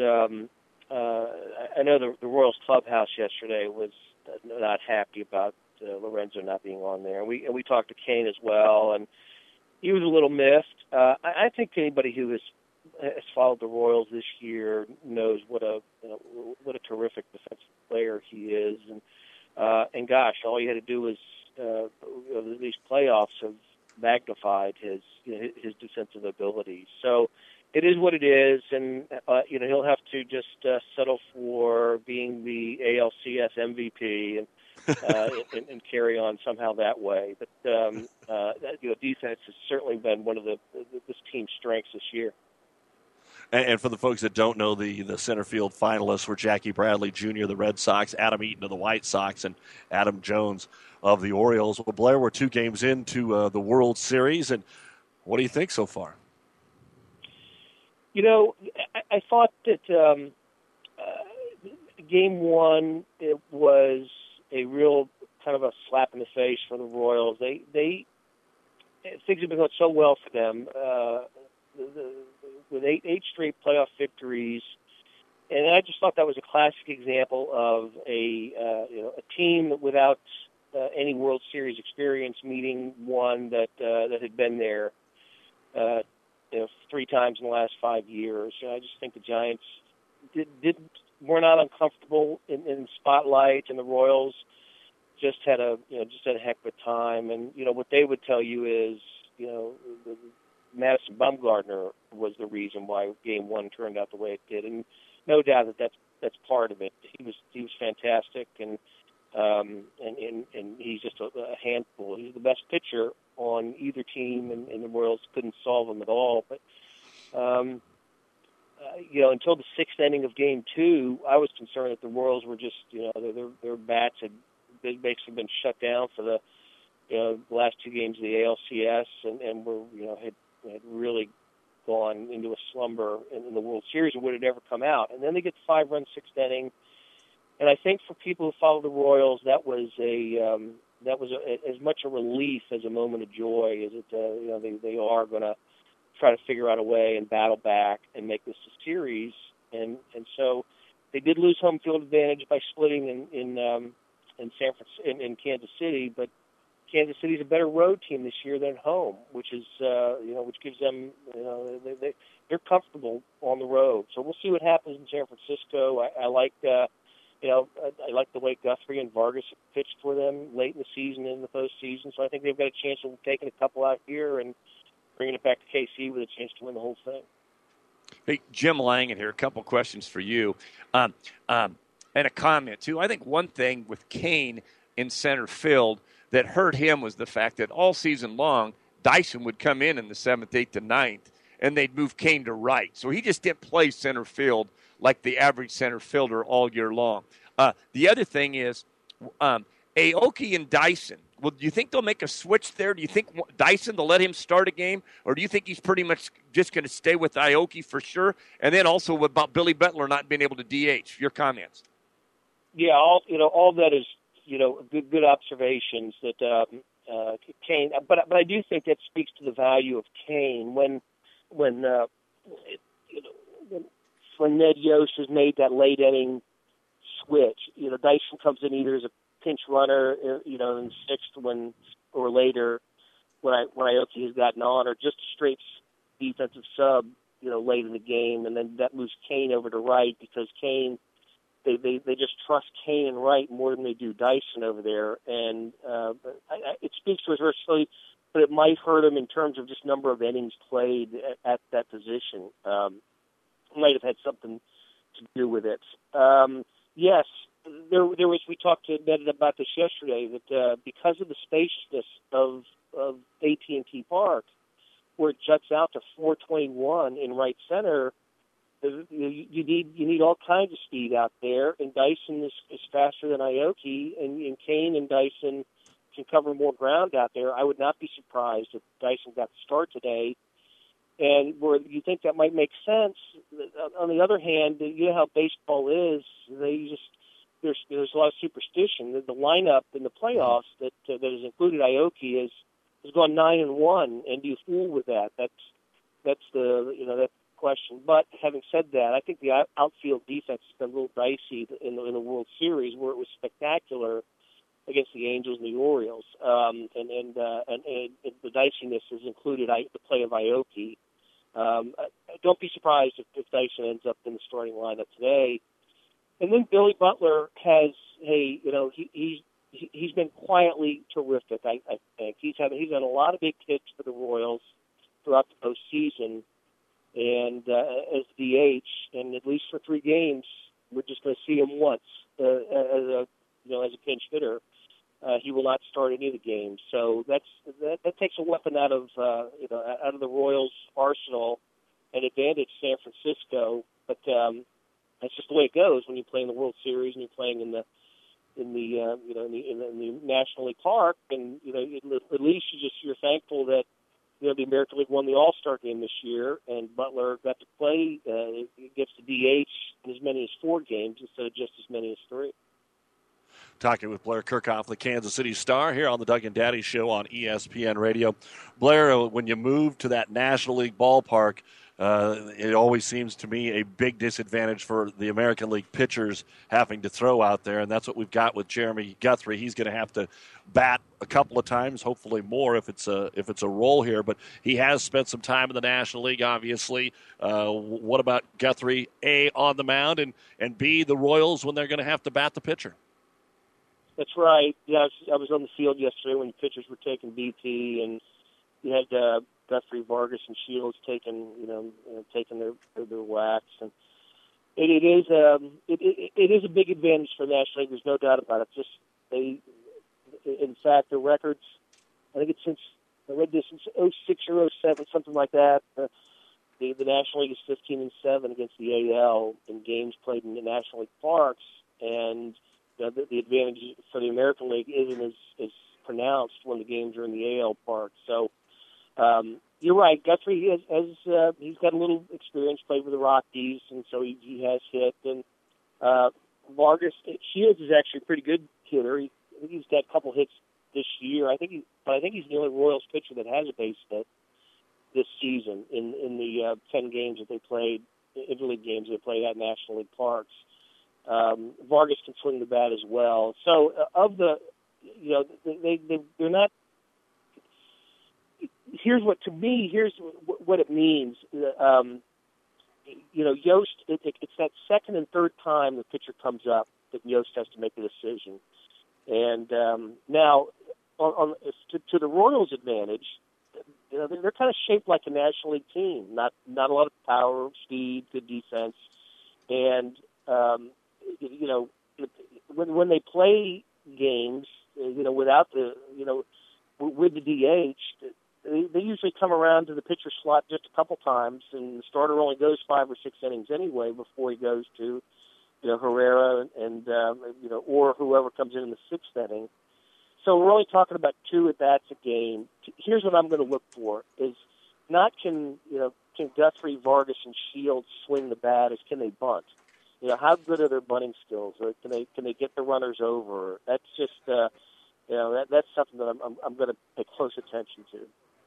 I know the Royals clubhouse yesterday was not happy about Lorenzo not being on there. We talked to Kane as well, and he was a little miffed. I think anybody who has followed the Royals this year knows what a terrific defensive player he is, and gosh, all you had to do was these playoffs have magnified his defensive abilities. So it is what it is, and he'll have to just settle for being the ALCS MVP and carry on somehow that way. But defense has certainly been one of this team's strengths this year. And for the folks that don't know, the center field finalists were Jackie Bradley Jr., the Red Sox, Adam Eaton of the White Sox, and Adam Jones of the Orioles. Well, Blair, we're 2 games into the World Series, and what do you think so far? I thought that Game 1, it was a real kind of a slap in the face for the Royals. Things have been going so well for them. With eight straight playoff victories, and I just thought that was a classic example of a team without any World Series experience meeting one that had been there 3 times in the last 5 years. I just think the Giants were not uncomfortable in spotlight, and the Royals just had a heck of a time. And what they would tell you is Madison Bumgarner was the reason why Game 1 turned out the way it did, and no doubt that's part of it. He was fantastic, and he's just a handful. He's the best pitcher on either team, and the Royals couldn't solve him at all. But until the 6th inning of Game 2, I was concerned that the Royals were just their bats had basically been shut down for the last 2 games of the ALCS, and were had really gone into a slumber in the World Series and would have never come out. And then they get the 5-run 6th inning, and I think for people who follow the Royals, that was as much a relief as a moment of joy as it. They are going to try to figure out a way and battle back and make this a series. And so they did lose home field advantage by splitting in San Francisco, in Kansas City, but Kansas City's a better road team this year than home, which is which gives them they're comfortable on the road. So we'll see what happens in San Francisco. I like I like the way Guthrie and Vargas pitched for them late in the season and in the postseason. So I think they've got a chance of taking a couple out here and bringing it back to KC with a chance to win the whole thing. Hey, Jim Langan here. A couple questions for you, and a comment too. I think one thing with Kane in center field that hurt him was the fact that all season long, Dyson would come in the 7th, 8th, and 9th, and they'd move Kane to right. So he just didn't play center field like the average center fielder all year long. The other thing is Aoki and Dyson. Well, do you think they'll make a switch there? Do you think Dyson, they'll let him start a game? Or do you think he's pretty much just going to stay with Aoki for sure? And then also about Billy Butler not being able to DH. Your comments. Yeah, all that is good observations that Kane. But I do think that speaks to the value of Kane when Ned Yost has made that late inning switch. Dyson comes in either as a pinch runner, in the 6th or later when Aoki has gotten on, or just a straight defensive sub, late in the game, and then that moves Kane over to right because Kane. They just trust Kane and Wright more than they do Dyson over there, and it speaks to his versatility, but it might hurt him in terms of just number of innings played at that position. Might have had something to do with it. Yes, there was. We talked to Ned about this yesterday that because of the spaciousness of AT&T Park, where it juts out to 421 in right center. You need all kinds of speed out there, and Dyson is faster than Aoki, and Kane and Dyson can cover more ground out there. I would not be surprised if Dyson got the start today. And where you think that might make sense, on the other hand, you know how baseball is. There's a lot of superstition. The lineup in the playoffs that has included Aoki has gone 9-1, and you fool with that. That's the question. But having said that, I think the outfield defense has been a little dicey in the World Series, where it was spectacular against the Angels and the Orioles. And the diciness has included the play of Aoki. Don't be surprised if Dyson ends up in the starting lineup today. And then Billy Butler has, he's been quietly terrific. I think he's had a lot of big hits for the Royals throughout the postseason, and as DH, and at least for 3 games, we're just going to see him once as a pinch hitter. He will not start any of the games, so that takes a weapon out of the Royals' arsenal and advantage San Francisco. But that's just the way it goes when you play in the World Series and you're playing in the National League Park, and at least you're thankful that the American League won the All-Star game this year, and Butler got to play gets to DH in as many as 4 games instead of just as many as 3. Talking with Blair Kirchhoff, the Kansas City Star, here on the Doug and Daddy Show on ESPN Radio. Blair, when you move to that National League ballpark, it always seems to me a big disadvantage for the American League pitchers having to throw out there, and that's what we've got with Jeremy Guthrie. He's going to have to bat a couple of times, hopefully more if it's a role here. But he has spent some time in the National League, obviously. What about Guthrie, A, on the mound, and B, the Royals when they're going to have to bat the pitcher? That's right. Yeah, I was on the field yesterday when the pitchers were taking BP, and you had Guthrie, Vargas, and Shields taking their whacks, and it is a big advantage for the National League. There's no doubt about it. In fact, the records, I think it's since 06 or 07, something like that. The National League is 15-7 against the AL in games played in the National League parks, and the advantage for the American League isn't as pronounced when the games are in the AL park. So you're right. Guthrie he's got a little experience, played with the Rockies, and so he has hit. And Vargas, Shields is actually a pretty good hitter. I think he's got a couple hits this year. I think he's the only Royals pitcher that has a base hit this season in the 10 games that they played, interleague games they played at National League parks. Vargas can swing the bat as well. So they're not. Here's what it means. Yost. It's that second and third time the pitcher comes up that Yost has to make a decision. And now, to the Royals' advantage, they're kind of shaped like a National League team. Not a lot of power, speed, good defense, and when they play games, without with the DH, they usually come around to the pitcher slot just a couple times, and the starter only goes 5 or 6 innings anyway before he goes to, Herrera and or whoever comes in the 6th inning. So we're only talking about 2 at-bats a game. Here's what I'm going to look for: is not can Guthrie, Vargas, and Shields swing the bat? Is can they bunt? How good are their bunting skills? Or can they get the runners over? That's just that's something that I'm going to pay close attention to.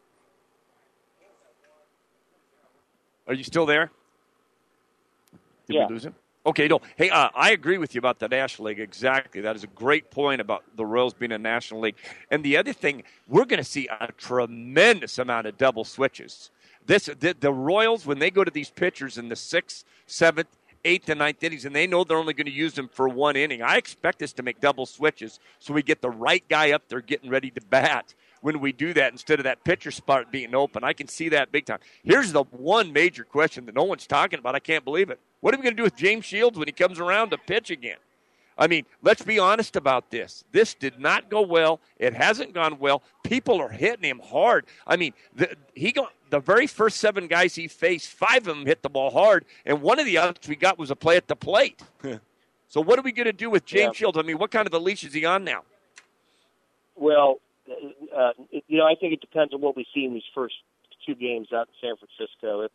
Are you still there? Did we lose him? Okay, no. Hey, I agree with you about the National League. Exactly. That is a great point about the Royals being a National League. And the other thing, we're going to see a tremendous amount of double switches. The Royals, when they go to these pitchers in the 6th, 7th, 8th, and 9th innings, and they know they're only going to use them for 1 inning, I expect us to make double switches so we get the right guy up there getting ready to bat when we do that instead of that pitcher spot being open. I can see that big time. Here's the one major question that no one's talking about. I can't believe it. What are we going to do with James Shields when he comes around to pitch again? I mean, let's be honest about this. This did not go well. It hasn't gone well. People are hitting him hard. I mean, the very first 7 guys he faced, 5 of them hit the ball hard, and one of the others we got was a play at the plate. So what are we going to do with James Shields? I mean, what kind of a leash is he on now? Well, I think it depends on what we see in these first 2 games out in San Francisco.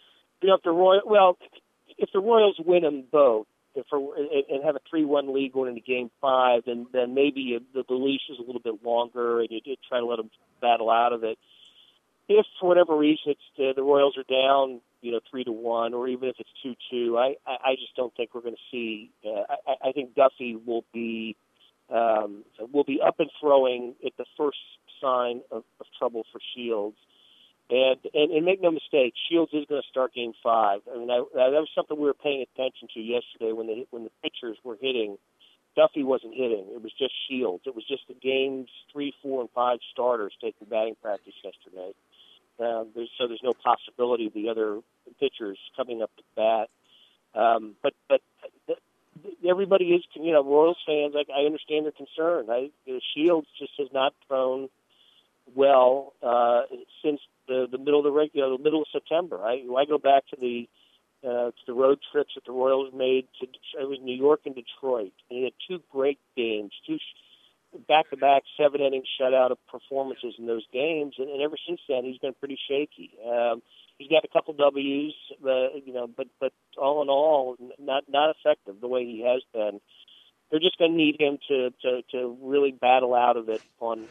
If the Royals win them both, and have a 3-1 lead going into Game 5, then maybe the leash is a little bit longer, and you try to let them battle out of it. If for whatever reason the Royals are down, 3-1, or even if it's 2-2. I just don't think we're going to see. I think Duffy will be up and throwing at the first sign of trouble for Shields. And make no mistake, Shields is going to start Game 5. I mean, that was something we were paying attention to yesterday when the pitchers were hitting. Duffy wasn't hitting. It was just Shields. It was just the games 3, 4, and 5 starters taking batting practice yesterday. So there's no possibility of the other pitchers coming up to bat. But everybody is, Royals fans. I understand their concern. Shields just has not thrown well since the middle of the middle of September. I go back to the road trips that the Royals made to New York and Detroit, and he had 2 great games, 2 back-to-back 7-inning shutout of performances in those games, and ever since then he's been pretty shaky. He's got a couple W's, but all in all, not effective the way he has been. They're just going to need him to really battle out of it on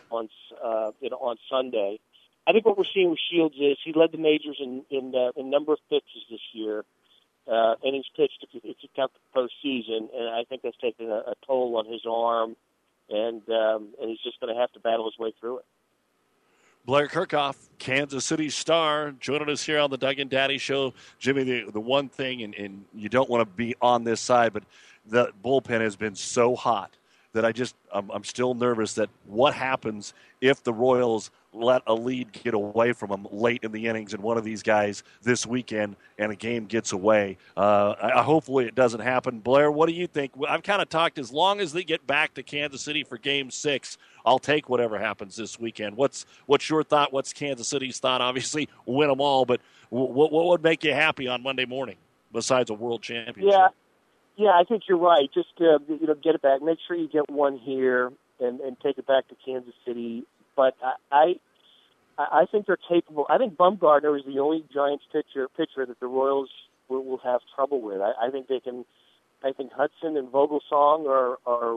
Sunday. I think what we're seeing with Shields is he led the majors in number of pitches this year, innings pitched if you count the postseason, and I think that's taken a toll on his arm, and he's just going to have to battle his way through it. Blair Kirchhoff, Kansas City Star, joining us here on the Doug and Daddy Show. Jimmy, the one thing, and you don't want to be on this side, but the bullpen has been so hot that I'm still nervous that what happens if the Royals let a lead get away from them late in the innings and one of these guys this weekend and a game gets away. Hopefully it doesn't happen. Blair, what do you think? I've kind of talked as long as they get back to Kansas City for Game 6, I'll take whatever happens this weekend. What's your thought? What's Kansas City's thought? Obviously, win them all, but what would make you happy on Monday morning besides a world championship? Yeah, I think you're right. Just get it back. Make sure you get one here and take it back to Kansas City. But I think they're capable. I think Bumgarner is the only Giants pitcher that the Royals will have trouble with. I think they can. I think Hudson and Vogelsong are.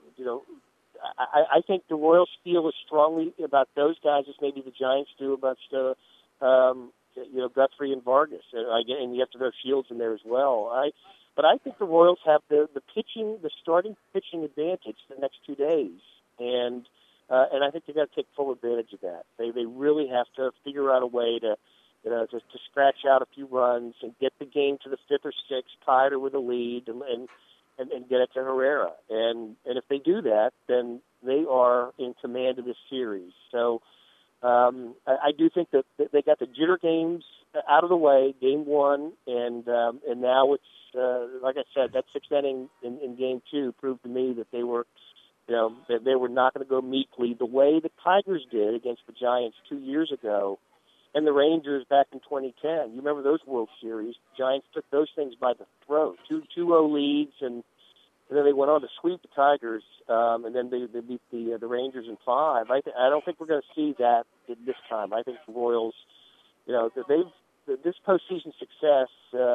I think the Royals feel as strongly about those guys as maybe the Giants do about Guthrie and Vargas. And you have to throw Shields in there as well. But I think the Royals have the starting pitching advantage the next 2 days, and I think they've got to take full advantage of that. They really have to figure out a way to scratch out a few runs and get the game to the 5th or 6th, tied or with a lead, and get it to Herrera. And if they do that, then they are in command of this series. So I do think that they got the jitter games out of the way, Game 1, and now it's like I said, that 6th inning in Game 2 proved to me that they were not going to go meekly the way the Tigers did against the Giants 2 years ago, and the Rangers back in 2010. You remember those World Series? The Giants took those things by the throat, 2-0 leads, and then they went on to sweep the Tigers, and then they beat the Rangers in 5. I don't think we're going to see that this time. I think the Royals, this postseason success,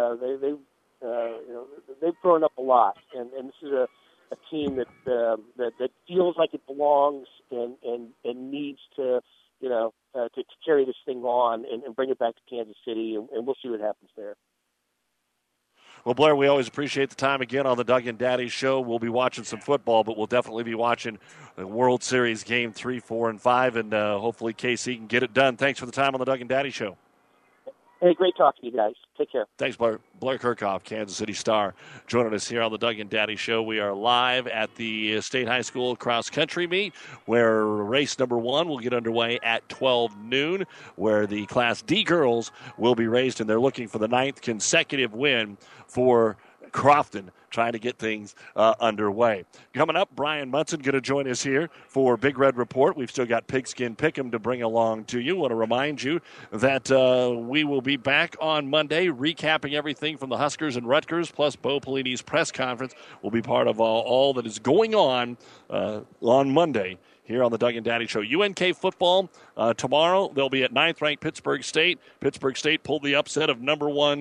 they've grown up a lot, and this is a team that feels like it belongs and needs to carry this thing on and bring it back to Kansas City, and we'll see what happens there. Well, Blair, we always appreciate the time again on the Doug and Daddy Show. We'll be watching some football, but we'll definitely be watching the World Series Game 3, 4, and 5, and hopefully KC can get it done. Thanks for the time on the Doug and Daddy Show. Hey, great talking to you guys. Take care. Thanks, Blair. Blair Kirchhoff, Kansas City Star, joining us here on the Doug and Daddy Show. We are live at the State High School cross country meet, where race number 1 will get underway at 12 noon, where the Class D girls will be raced, and they're looking for the 9th consecutive win for Crofton, trying to get things underway. Coming up, Brian Munson going to join us here for Big Red Report. We've still got Pigskin Pick'em to bring along to you. Want to remind you that we will be back on Monday recapping everything from the Huskers and Rutgers, plus Bo Pelini's press conference will be part of all that is going on Monday here on the Doug and Daddy Show. UNK football tomorrow. They'll be at 9th-ranked Pittsburgh State. Pittsburgh State pulled the upset of number 1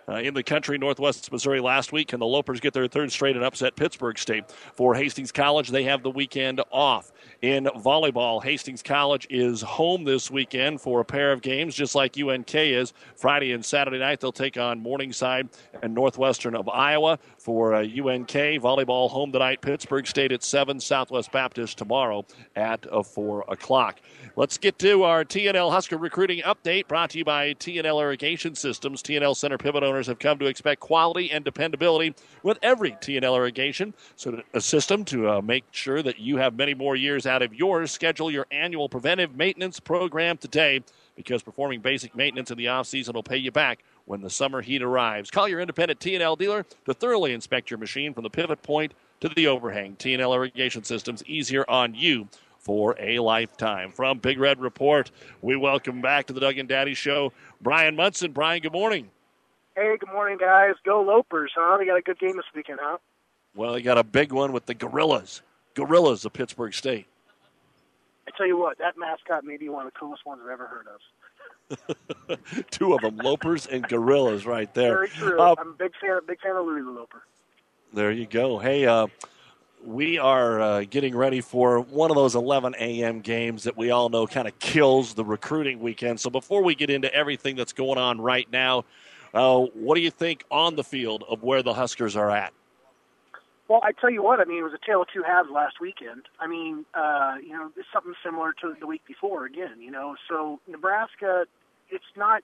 in the country, Northwest Missouri last week, and the Lopers get their third straight and upset Pittsburgh State. For Hastings College, they have the weekend off. In volleyball, Hastings College is home this weekend for a pair of games, just like UNK is. Friday and Saturday night, they'll take on Morningside and Northwestern of Iowa. For UNK, volleyball home tonight, Pittsburgh State at 7, Southwest Baptist tomorrow at 4 o'clock. Let's get to our TNL Husker recruiting update, brought to you by TNL Irrigation Systems. TNL Center Pivot owners have come to expect quality and dependability with every TNL irrigation system to make sure that you have many more years out of yours. Schedule your annual preventive maintenance program today, because performing basic maintenance in the off-season will pay you back when the summer heat arrives. Call your independent TNL dealer to thoroughly inspect your machine from the pivot point to the overhang. TNL Irrigation Systems, easier on you for a lifetime. From Big Red Report, we welcome back to the Doug and Daddy Show Brian Munson. Brian, good morning. Hey, good morning, guys. Go Lopers, huh? They got a good game this weekend, huh? Well, they got a big one with the Gorillas. Gorillas of Pittsburgh State. I tell you what, that mascot may be one of the coolest ones I've ever heard of. Two of them, Lopers and Gorillas, right there. Very true. I'm a big fan of Louis the Loper. There you go. Hey, we are getting ready for one of those 11 a.m. games that we all know kind of kills the recruiting weekend. So before we get into everything that's going on right now, what do you think on the field of where the Huskers are at? Well, I tell you what, I mean, it was a tale of two halves last weekend. I mean, it's something similar to the week before again, So Nebraska, it's not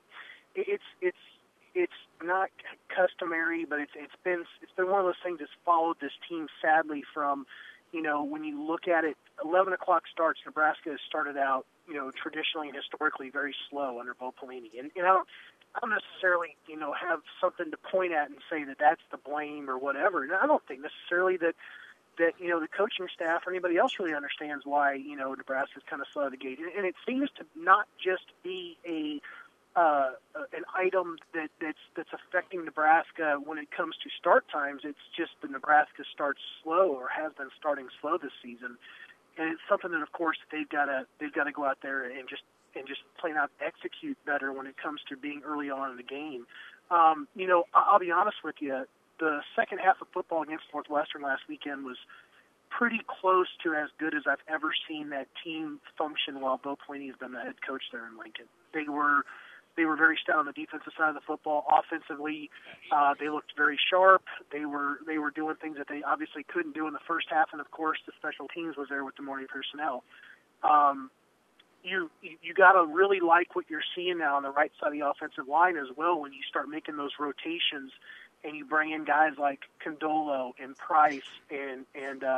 customary, but it's been one of those things that's followed this team sadly from, when you look at it, 11 o'clock starts. Nebraska has started out, traditionally and historically very slow under Bo Pelini, and I don't necessarily, have something to point at and say that that's the blame or whatever. And I don't think necessarily that the coaching staff or anybody else really understands why, Nebraska's kind of slow out of the gate. And it seems to not just be an item that's affecting Nebraska when it comes to start times. It's just that Nebraska starts slow or has been starting slow this season. And it's something that, of course, they've got to go out there and just plain out execute better when it comes to being early on in the game. I'll be honest with you, the second half of football against Northwestern last weekend was pretty close to as good as I've ever seen that team function while Bo Pelini has been the head coach there in Lincoln. They were very stout on the defensive side of the football. Offensively, they looked very sharp. They were doing things that they obviously couldn't do in the first half, and of course the special teams was there with the morning personnel. You got to really like what you're seeing now on the right side of the offensive line as well when you start making those rotations and you bring in guys like Condolo and Price and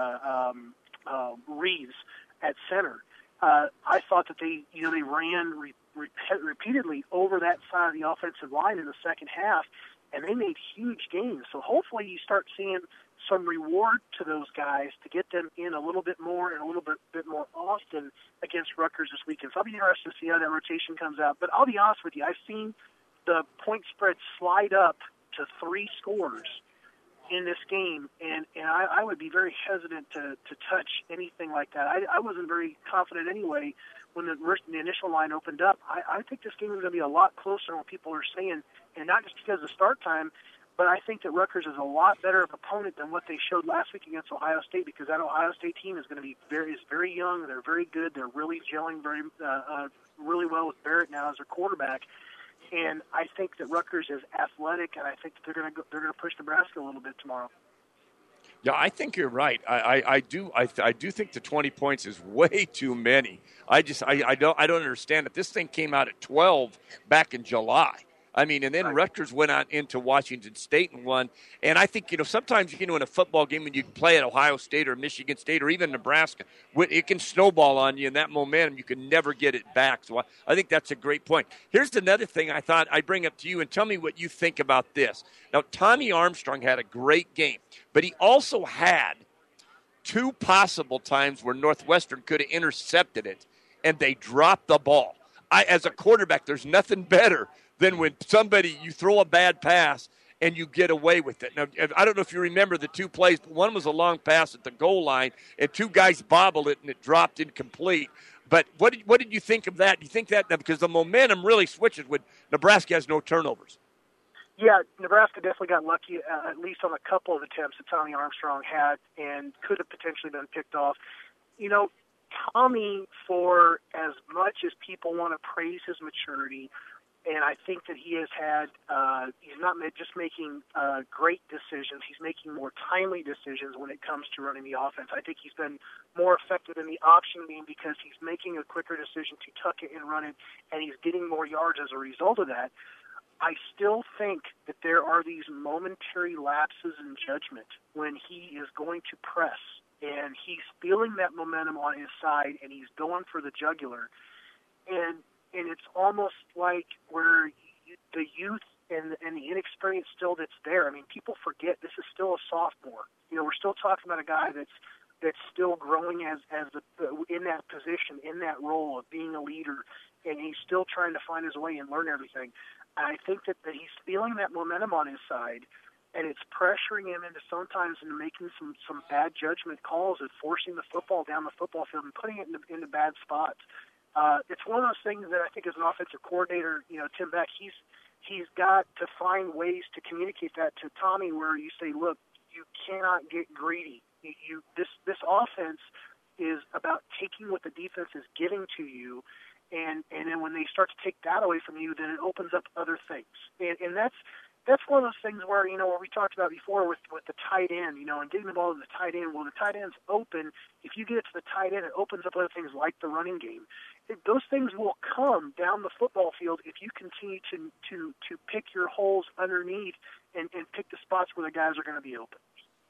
Reeves at center. I thought that they ran repeatedly over that side of the offensive line in the second half, and they made huge gains. So hopefully you start seeing some reward to those guys to get them in a little bit more and a little bit more often against Rutgers this weekend. So I'll be interested to see how that rotation comes out. But I'll be honest with you, I've seen the point spread slide up to 3 scores in this game, and I would be very hesitant to touch anything like that. I wasn't very confident anyway when the initial line opened up. I think this game is going to be a lot closer than what people are saying, and not just because of start time, but I think that Rutgers is a lot better of an opponent than what they showed last week against Ohio State, because that Ohio State team is going to be very young. They're very good. They're really gelling really well with Barrett now as their quarterback. And I think that Rutgers is athletic, and I think that they're going to push Nebraska a little bit tomorrow. Yeah, I think you're right. I do think the 20 points is way too many. I don't understand it. This thing came out at 12 back in July. I mean, and then Rutgers went out into Washington State and won. And I think, sometimes, in a football game when you play at Ohio State or Michigan State or even Nebraska, it can snowball on you, and that momentum, you can never get it back. So I think that's a great point. Here's another thing I thought I'd bring up to you, and tell me what you think about this. Now, Tommy Armstrong had a great game, but he also had 2 possible times where Northwestern could have intercepted it, and they dropped the ball. As a quarterback, there's nothing better than when you throw a bad pass and you get away with it. Now, I don't know if you remember the 2 plays, but one was a long pass at the goal line, and 2 guys bobbled it, and it dropped incomplete. But what did you think of that? Do you think that because the momentum really switches when Nebraska has no turnovers? Yeah, Nebraska definitely got lucky, at least on a couple of attempts that Tommy Armstrong had, and could have potentially been picked off. You know, Tommy, for as much as people want to praise his maturity, and I think that he has had, he's not just making great decisions, he's making more timely decisions when it comes to running the offense. I think he's been more effective in the option game because he's making a quicker decision to tuck it and run it, and he's getting more yards as a result of that. I still think that there are these momentary lapses in judgment when he is going to press, and he's feeling that momentum on his side, and he's going for the jugular. And it's almost like where the youth and the inexperience still that's there. I mean, people forget this is still a sophomore. You know, we're still talking about a guy that's still growing as in that position, in that role of being a leader, and he's still trying to find his way and learn everything. I think that he's feeling that momentum on his side, and it's pressuring him into sometimes into making some bad judgment calls and forcing the football down the football field and putting it into bad spots. It's one of those things that I think as an offensive coordinator, you know, Tim Beck, he's got to find ways to communicate that to Tommy, where you say, look, you cannot get greedy. This offense is about taking what the defense is giving to you, and then when they start to take that away from you, then it opens up other things. And that's one of those things where, you know, what we talked about before with the tight end, you know, and getting the ball to the tight end. Well, the tight end's open. If you get it to the tight end, it opens up other things like the running game. Those things will come down the football field if you continue to pick your holes underneath and pick the spots where the guys are going to be open.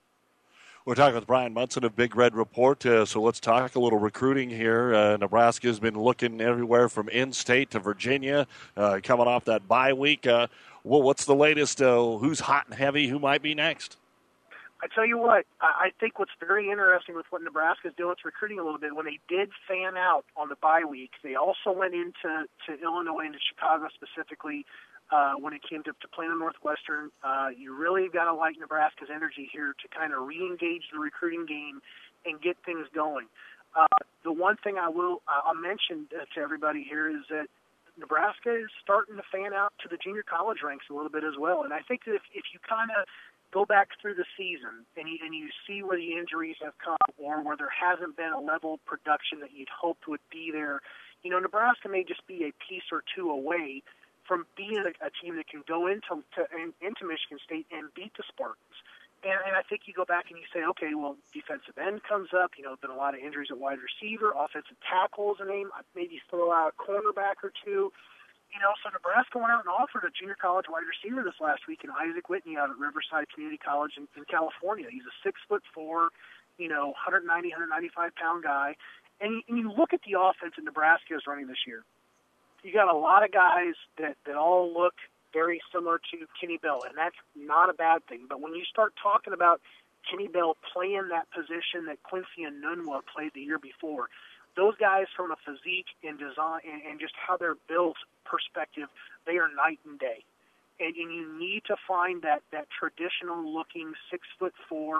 We're talking with Brian Munson of Big Red Report, so let's talk a little recruiting here. Nebraska's been looking everywhere from in-state to Virginia, coming off that bye week. What's the latest? Who's hot and heavy? Who might be next? I tell you what, I think what's very interesting with what Nebraska's doing with recruiting a little bit, when they did fan out on the bye week, they also went into Illinois and to Chicago specifically when it came to playing the Northwestern. You really got to like Nebraska's energy here to kind of re-engage the recruiting game and get things going. The one thing I'll mention to everybody here is that Nebraska is starting to fan out to the junior college ranks a little bit as well. And I think that if you kind of go back through the season and you see where the injuries have come or where there hasn't been a level of production that you'd hoped would be there, you know, Nebraska may just be a piece or two away from being a team that can go into Michigan State and beat the Spartans. And I think you go back and you say, okay, well, defensive end comes up. You know, been a lot of injuries at wide receiver. Offensive tackle is a name. Maybe throw out a cornerback or two. You know, so Nebraska went out and offered a junior college wide receiver this last week in Isaac Whitney out at Riverside Community College in California. He's a 6'4", you know, 190, 195-pound guy. And you look at the offense that Nebraska is running this year. You got a lot of guys that all look very similar to Kenny Bell, and that's not a bad thing. But when you start talking about Kenny Bell playing that position that Quincy Enunwa played the year before, those guys from a physique and design and just how they're built perspective, they are night and day. And you need to find that traditional-looking 6'4",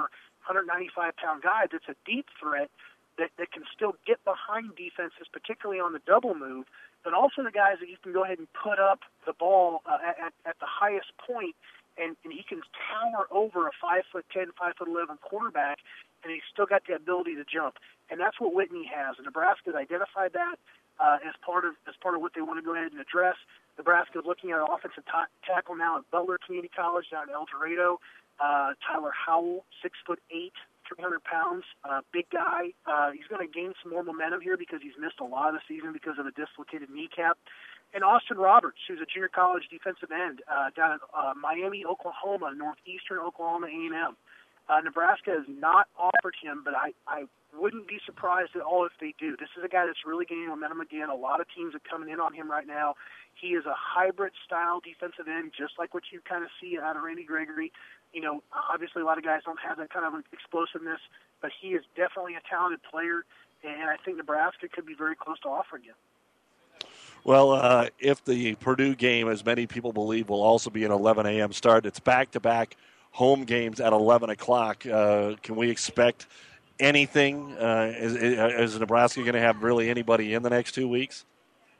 195-pound guy that's a deep threat that can still get behind defenses, particularly on the double move, but also the guys that you can go ahead and put up the ball at the highest point, and he can tower over a 5'10", 5'11" quarterback, and he's still got the ability to jump. And that's what Whitney has. And Nebraska's identified that as part of what they want to go ahead and address. Nebraska's looking at an offensive tackle now at Butler Community College down in El Dorado. Tyler Howell, 6'8", 300 pounds, big guy. He's going to gain some more momentum here because he's missed a lot of the season because of a dislocated kneecap. And Austin Roberts, who's a junior college defensive end down at Miami, Oklahoma, northeastern Oklahoma A&M. Nebraska has not offered him, but I wouldn't be surprised at all if they do. This is a guy that's really gaining momentum again. A lot of teams are coming in on him right now. He is a hybrid-style defensive end, just like what you kind of see out of Randy Gregory. You know, obviously a lot of guys don't have that kind of explosiveness, but he is definitely a talented player, and I think Nebraska could be very close to offering him. Well, if the Purdue game, as many people believe, will also be an 11 a.m. start, it's back-to-back home games at 11 o'clock. Can we expect anything? Is Nebraska going to have really anybody in the next 2 weeks?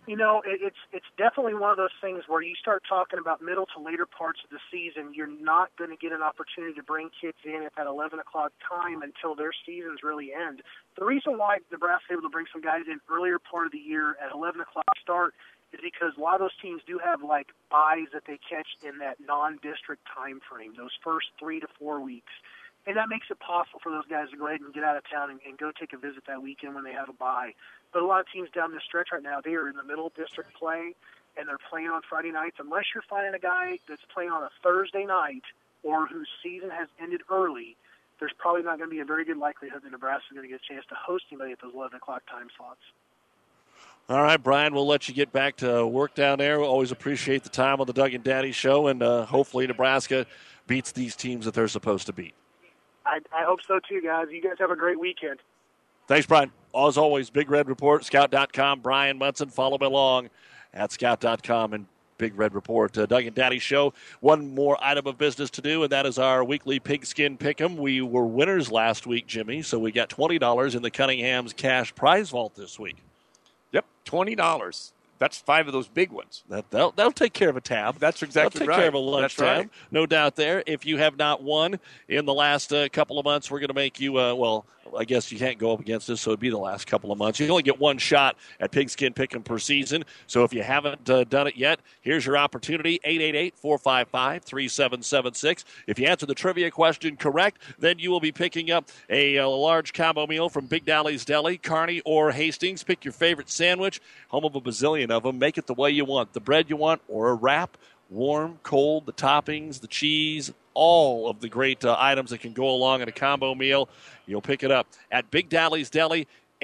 It's definitely one of those things where you start talking about middle to later parts of the season, you're not going to get an opportunity to bring kids in at that 11 o'clock time until their seasons really end. The reason why Nebraska is able to bring some guys in earlier part of the year at 11 o'clock start is because a lot of those teams do have like buys that they catch in that non-district time frame, those first 3 to 4 weeks. And that makes it possible for those guys to go ahead and get out of town and go take a visit that weekend when they have a bye. But a lot of teams down the stretch right now, they are in the middle of district play, and they're playing on Friday nights. Unless you're finding a guy that's playing on a Thursday night or whose season has ended early, there's probably not going to be a very good likelihood that Nebraska is going to get a chance to host anybody at those 11 o'clock time slots. All right, Brian, we'll let you get back to work down there. We always appreciate the time on the Doug and Daddy Show, and hopefully Nebraska beats these teams that they're supposed to beat. I hope so, too, guys. You guys have a great weekend. Thanks, Brian. As always, Big Red Report, Scout.com, Brian Munson. Follow me along at Scout.com and Big Red Report. Doug and Daddy Show. One more item of business to do, and that is our weekly Pigskin Pick'em. We were winners last week, Jimmy, so we got $20 in the Cunningham's cash prize vault this week. Yep, $20. That's 5 of those big ones. They'll take care of a tab. That's exactly right. They'll take care of a lunch tab. Right. No doubt there. If you have not won in the last couple of months, we're going to make you, I guess you can't go up against this, so it'd be the last couple of months. You only get one shot at Pigskin Pick'em per season. So if you haven't done it yet, here's your opportunity, 888-455-3776. If you answer the trivia question correct, then you will be picking up a large combo meal from Big Dally's Deli, Kearney, or Hastings. Pick your favorite sandwich, home of a bazillion of them. Make it the way you want, the bread you want, or a wrap. Warm, cold, the toppings, the cheese, all of the great items that can go along in a combo meal. You'll pick it up at Big Dally's Deli.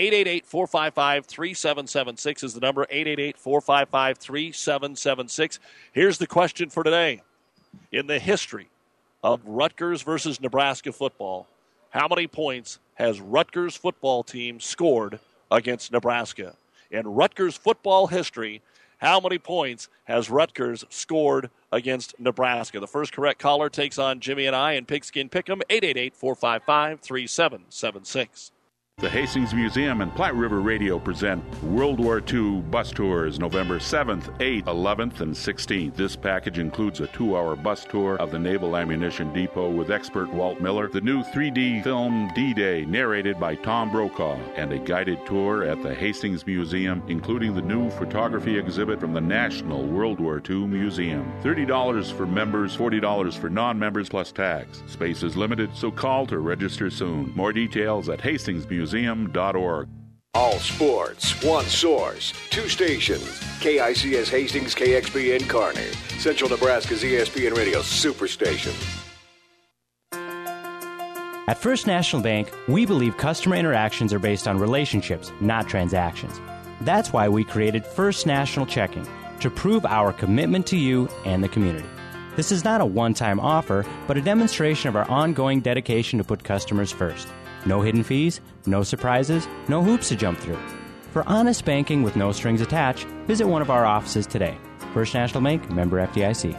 888-455-3776 is the number, 888-455-3776. Here's the question for today. In the history of Rutgers versus Nebraska football, how many points has Rutgers football team scored against Nebraska? In Rutgers football history, how many points has Rutgers scored against Nebraska? The first correct caller takes on Jimmy and I in Pigskin Pick'em, 888-455-3776. The Hastings Museum and Platte River Radio present World War II bus tours November 7th, 8th, 11th, and 16th. This package includes a 2-hour bus tour of the Naval Ammunition Depot with expert Walt Miller, the new 3D film D-Day narrated by Tom Brokaw, and a guided tour at the Hastings Museum, including the new photography exhibit from the National World War II Museum. $30 for members, $40 for non-members plus tax. Space is limited, so call to register soon. More details at HastingsMuseum.org. All sports, one source, 2 stations. KICS Hastings, KXPN Kearney. Central Nebraska's ESPN Radio Superstation. At First National Bank, we believe customer interactions are based on relationships, not transactions. That's why we created First National Checking, to prove our commitment to you and the community. This is not a one-time offer, but a demonstration of our ongoing dedication to put customers first. No hidden fees, no surprises, no hoops to jump through. For honest banking with no strings attached, visit one of our offices today. First National Bank, member FDIC.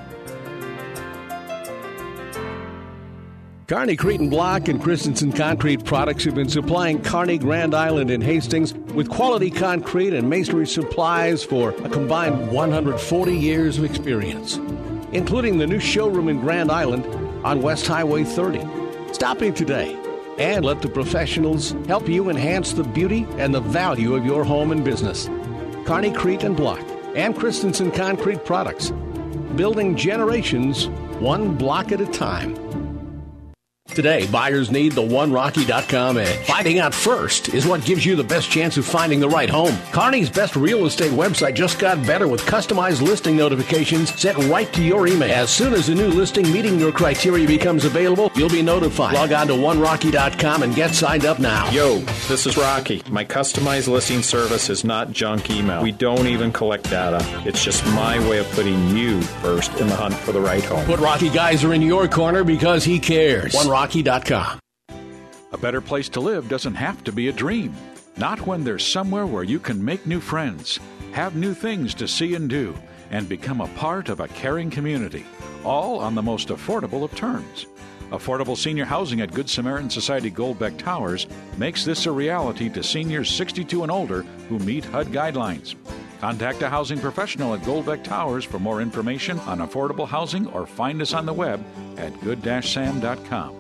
Kearney Cretin Block and Christensen Concrete Products have been supplying Kearney, Grand Island, and Hastings with quality concrete and masonry supplies for a combined 140 years of experience, including the new showroom in Grand Island on West Highway 30. Stop in today and let the professionals help you enhance the beauty and the value of your home and business. Kearney Cretin Block and Christensen Concrete Products, building generations one block at a time. Today, buyers need the OneRocky.com edge. Finding out first is what gives you the best chance of finding the right home. Kearney's best real estate website just got better with customized listing notifications sent right to your email. As soon as a new listing meeting your criteria becomes available, you'll be notified. Log on to OneRocky.com and get signed up now. Yo, this is Rocky. My customized listing service is not junk email. We don't even collect data. It's just my way of putting you first in the hunt for the right home. Put Rocky Geyser in your corner because he cares. OneRocky.com. A better place to live doesn't have to be a dream. Not when there's somewhere where you can make new friends, have new things to see and do, and become a part of a caring community, all on the most affordable of terms. Affordable senior housing at Good Samaritan Society Goldbeck Towers makes this a reality to seniors 62 and older who meet HUD guidelines. Contact a housing professional at Goldbeck Towers for more information on affordable housing or find us on the web at good-sam.com.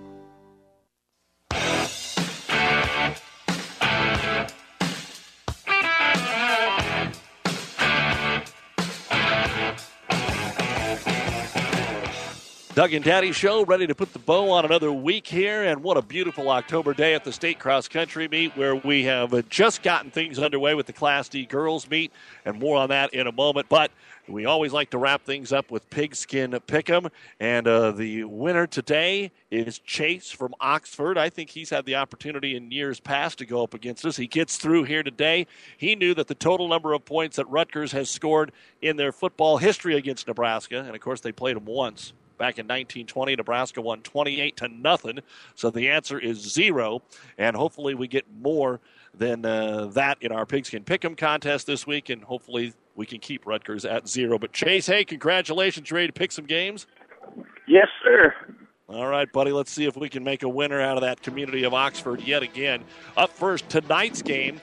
Doug and Daddy Show, ready to put the bow on another week here, and what a beautiful October day at the State Cross Country Meet, where we have just gotten things underway with the Class D girls meet, and more on that in a moment. But we always like to wrap things up with Pigskin Pick'em, and the winner today is Chase from Oxford. I think he's had the opportunity in years past to go up against us. He gets through here today. He knew that the total number of points that Rutgers has scored in their football history against Nebraska, and of course they played them once. Back in 1920, Nebraska won 28-0. So the answer is 0. And hopefully we get more than that in our Pigskin Pick'em contest this week. And hopefully we can keep Rutgers at 0. But Chase, hey, congratulations. You ready to pick some games? Yes, sir. All right, buddy. Let's see if we can make a winner out of that community of Oxford yet again. Up first, tonight's game,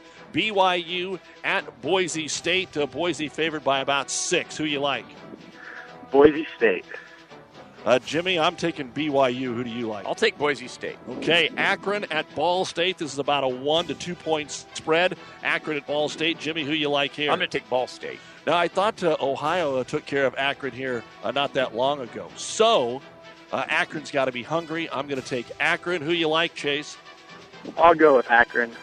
BYU at Boise State. Boise favored by about 6. Who you like? Boise State. Jimmy, I'm taking BYU. Who do you like? I'll take Boise State. Okay, Akron at Ball State. This is about a 1 to 2 point spread. Akron at Ball State. Jimmy, who you like here? I'm going to take Ball State. Now, I thought Ohio took care of Akron here not that long ago. So, Akron's got to be hungry. I'm going to take Akron. Who you like, Chase? I'll go with Akron.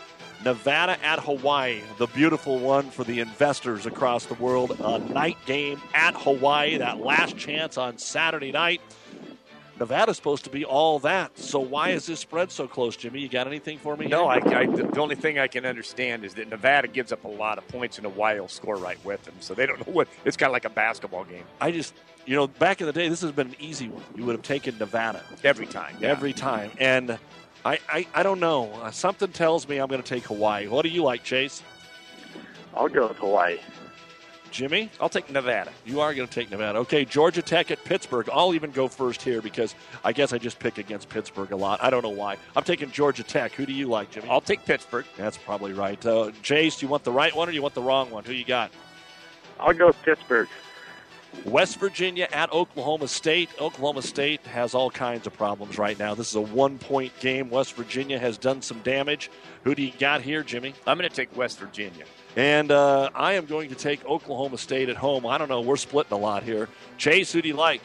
Nevada at Hawaii, the beautiful one for the investors across the world. A night game at Hawaii, that last chance on Saturday night. Nevada's supposed to be all that. So why is this spread so close, Jimmy? You got anything for me? No, the only thing I can understand is that Nevada gives up a lot of points and Hawaii will score right with them. So they don't know what. It's kind of like a basketball game. Back in the day, this has been an easy one. You would have taken Nevada. Every time. Yeah. Every time. And I don't know. Something tells me I'm going to take Hawaii. What do you like, Chase? I'll go with Hawaii. Jimmy? I'll take Nevada. You are going to take Nevada. Okay, Georgia Tech at Pittsburgh. I'll even go first here because I guess I just pick against Pittsburgh a lot. I don't know why. I'm taking Georgia Tech. Who do you like, Jimmy? I'll take Pittsburgh. That's probably right. Chase, do you want the right one or do you want the wrong one? Who you got? I'll go with Pittsburgh. West Virginia at Oklahoma State. Oklahoma State has all kinds of problems right now. This is a 1-point game. West Virginia has done some damage. Who do you got here, Jimmy? I'm going to take West Virginia. And I am going to take Oklahoma State at home. I don't know. We're splitting a lot here. Chase, who do you like?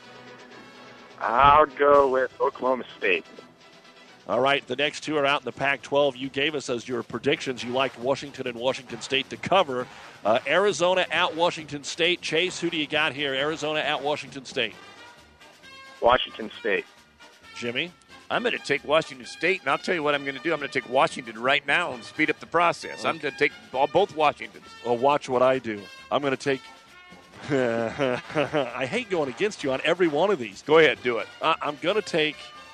I'll go with Oklahoma State. All right, the next two are out in the Pac-12. You gave us as your predictions. You liked Washington and Washington State to cover. Arizona at Washington State. Chase, who do you got here? Arizona at Washington State. Washington State. Jimmy? I'm going to take Washington State, and I'll tell you what I'm going to do. I'm going to take Washington right now and speed up the process. Okay. I'm going to take both Washingtons. Well, watch what I do. I'm going to take I hate going against you on every one of these. Go ahead, do it. I'm going to take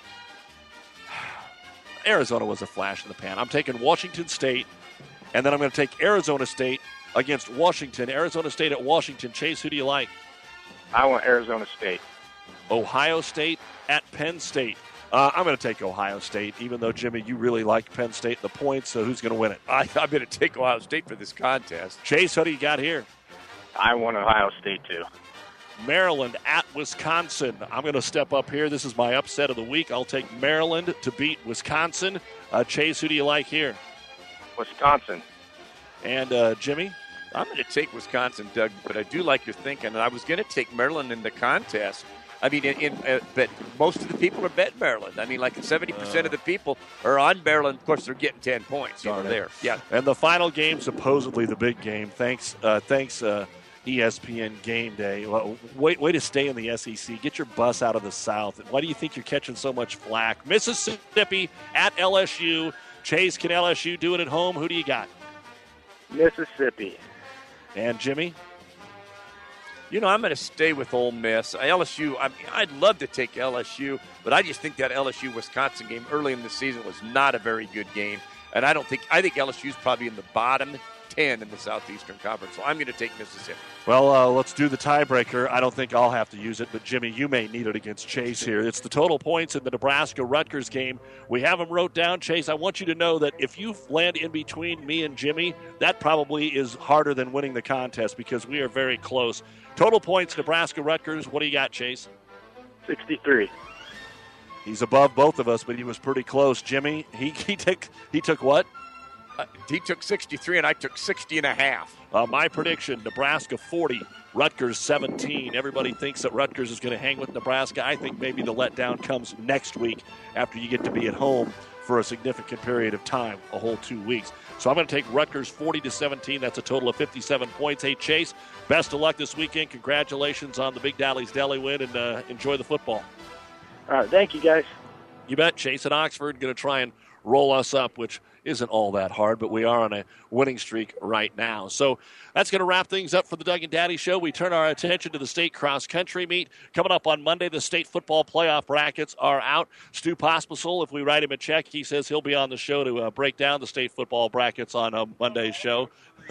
Arizona was a flash in the pan. I'm taking Washington State, and then I'm going to take Arizona State against Washington. Arizona State at Washington. Chase, who do you like? I want Arizona State. Ohio State at Penn State. I'm going to take Ohio State, even though, Jimmy, you really like Penn State, the points, so who's going to win it? I'm going to take Ohio State for this contest. Chase, what do you got here? I want Ohio State, too. Maryland at Wisconsin. I'm going to step up here. This is my upset of the week. I'll take Maryland to beat Wisconsin. Chase, who do you like here? Wisconsin. And Jimmy? I'm going to take Wisconsin, Doug, but I do like your thinking. And I was going to take Maryland in the contest. I mean, but most of the people are betting Maryland. I mean, like 70% of the people are on Maryland. Of course, they're getting 10 points over there. Yeah. And the final game, supposedly the big game. Thanks, ESPN Game Day. Well, way to stay in the SEC. Get your bus out of the South. Why do you think you're catching so much flack? Mississippi at LSU. Chase, can LSU do it at home? Who do you got? Mississippi. And Jimmy? You know, I'm going to stay with Ole Miss. LSU, I mean, I'd love to take LSU, but I just think that LSU-Wisconsin game early in the season was not a very good game. And I think LSU's probably in the bottom 10 in the Southeastern Conference. So I'm going to take Mississippi. Well, let's do the tiebreaker. I don't think I'll have to use it, but Jimmy, you may need it against Chase here. It's the total points in the Nebraska-Rutgers game. We have them wrote down. Chase, I want you to know that if you land in between me and Jimmy, that probably is harder than winning the contest because we are very close. Total points, Nebraska-Rutgers. What do you got, Chase? 63. He's above both of us, but he was pretty close. Jimmy, he took what? He took 63, and I took 60.5. My prediction, Nebraska 40, Rutgers 17. Everybody thinks that Rutgers is going to hang with Nebraska. I think maybe the letdown comes next week after you get to be at home for a significant period of time, a whole 2 weeks. So I'm going to take Rutgers 40-17. That's a total of 57 points. Hey, Chase, best of luck this weekend. Congratulations on the Big Dally's Deli win, and enjoy the football. All right, thank you, guys. You bet. Chase at Oxford going to try and roll us up, which isn't all that hard, but we are on a winning streak right now. So that's going to wrap things up for the Doug and Daddy Show. We turn our attention to the state cross-country meet. Coming up on Monday, the state football playoff brackets are out. Stu Pospisil, if we write him a check, he says he'll be on the show to break down the state football brackets on Monday's show.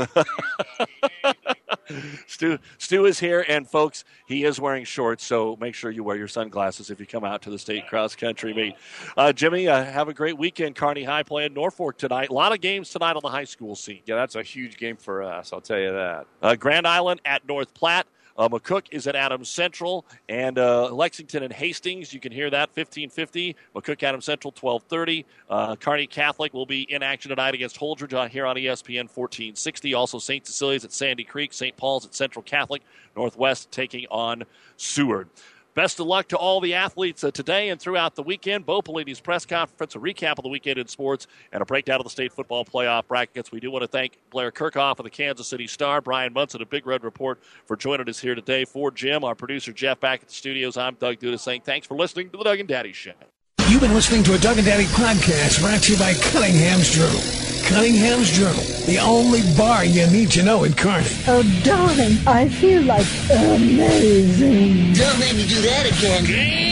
Stu is here, and folks, he is wearing shorts, so make sure you wear your sunglasses if you come out to the state cross-country meet. Jimmy, have a great weekend. Kearney High playing Norfolk tonight. A lot of games tonight on the high school scene. Yeah, that's a huge game for us, I'll tell you that. Grand Island at North Platte. McCook is at Adams Central, and Lexington and Hastings, you can hear that, 15:50. McCook, Adams Central, 12:30. Kearney Catholic will be in action tonight against Holdridge here on ESPN, 1460. Also, St. Cecilia's at Sandy Creek, St. Paul's at Central Catholic, Northwest taking on Seward. Best of luck to all the athletes today and throughout the weekend. Bo Pelini's press conference, a recap of the weekend in sports, and a breakdown of the state football playoff brackets. We do want to thank Blair Kirchhoff of the Kansas City Star, Brian Munson of Big Red Report for joining us here today. For Jim, our producer Jeff back at the studios, I'm Doug Duda saying thanks for listening to the Doug and Daddy Show. You've been listening to a Doug and Daddy podcast brought to you by Cunningham's Journal. Cunningham's Journal, the only bar you need to know in Kearney. Oh, darling, I feel like amazing. Don't make me do that again.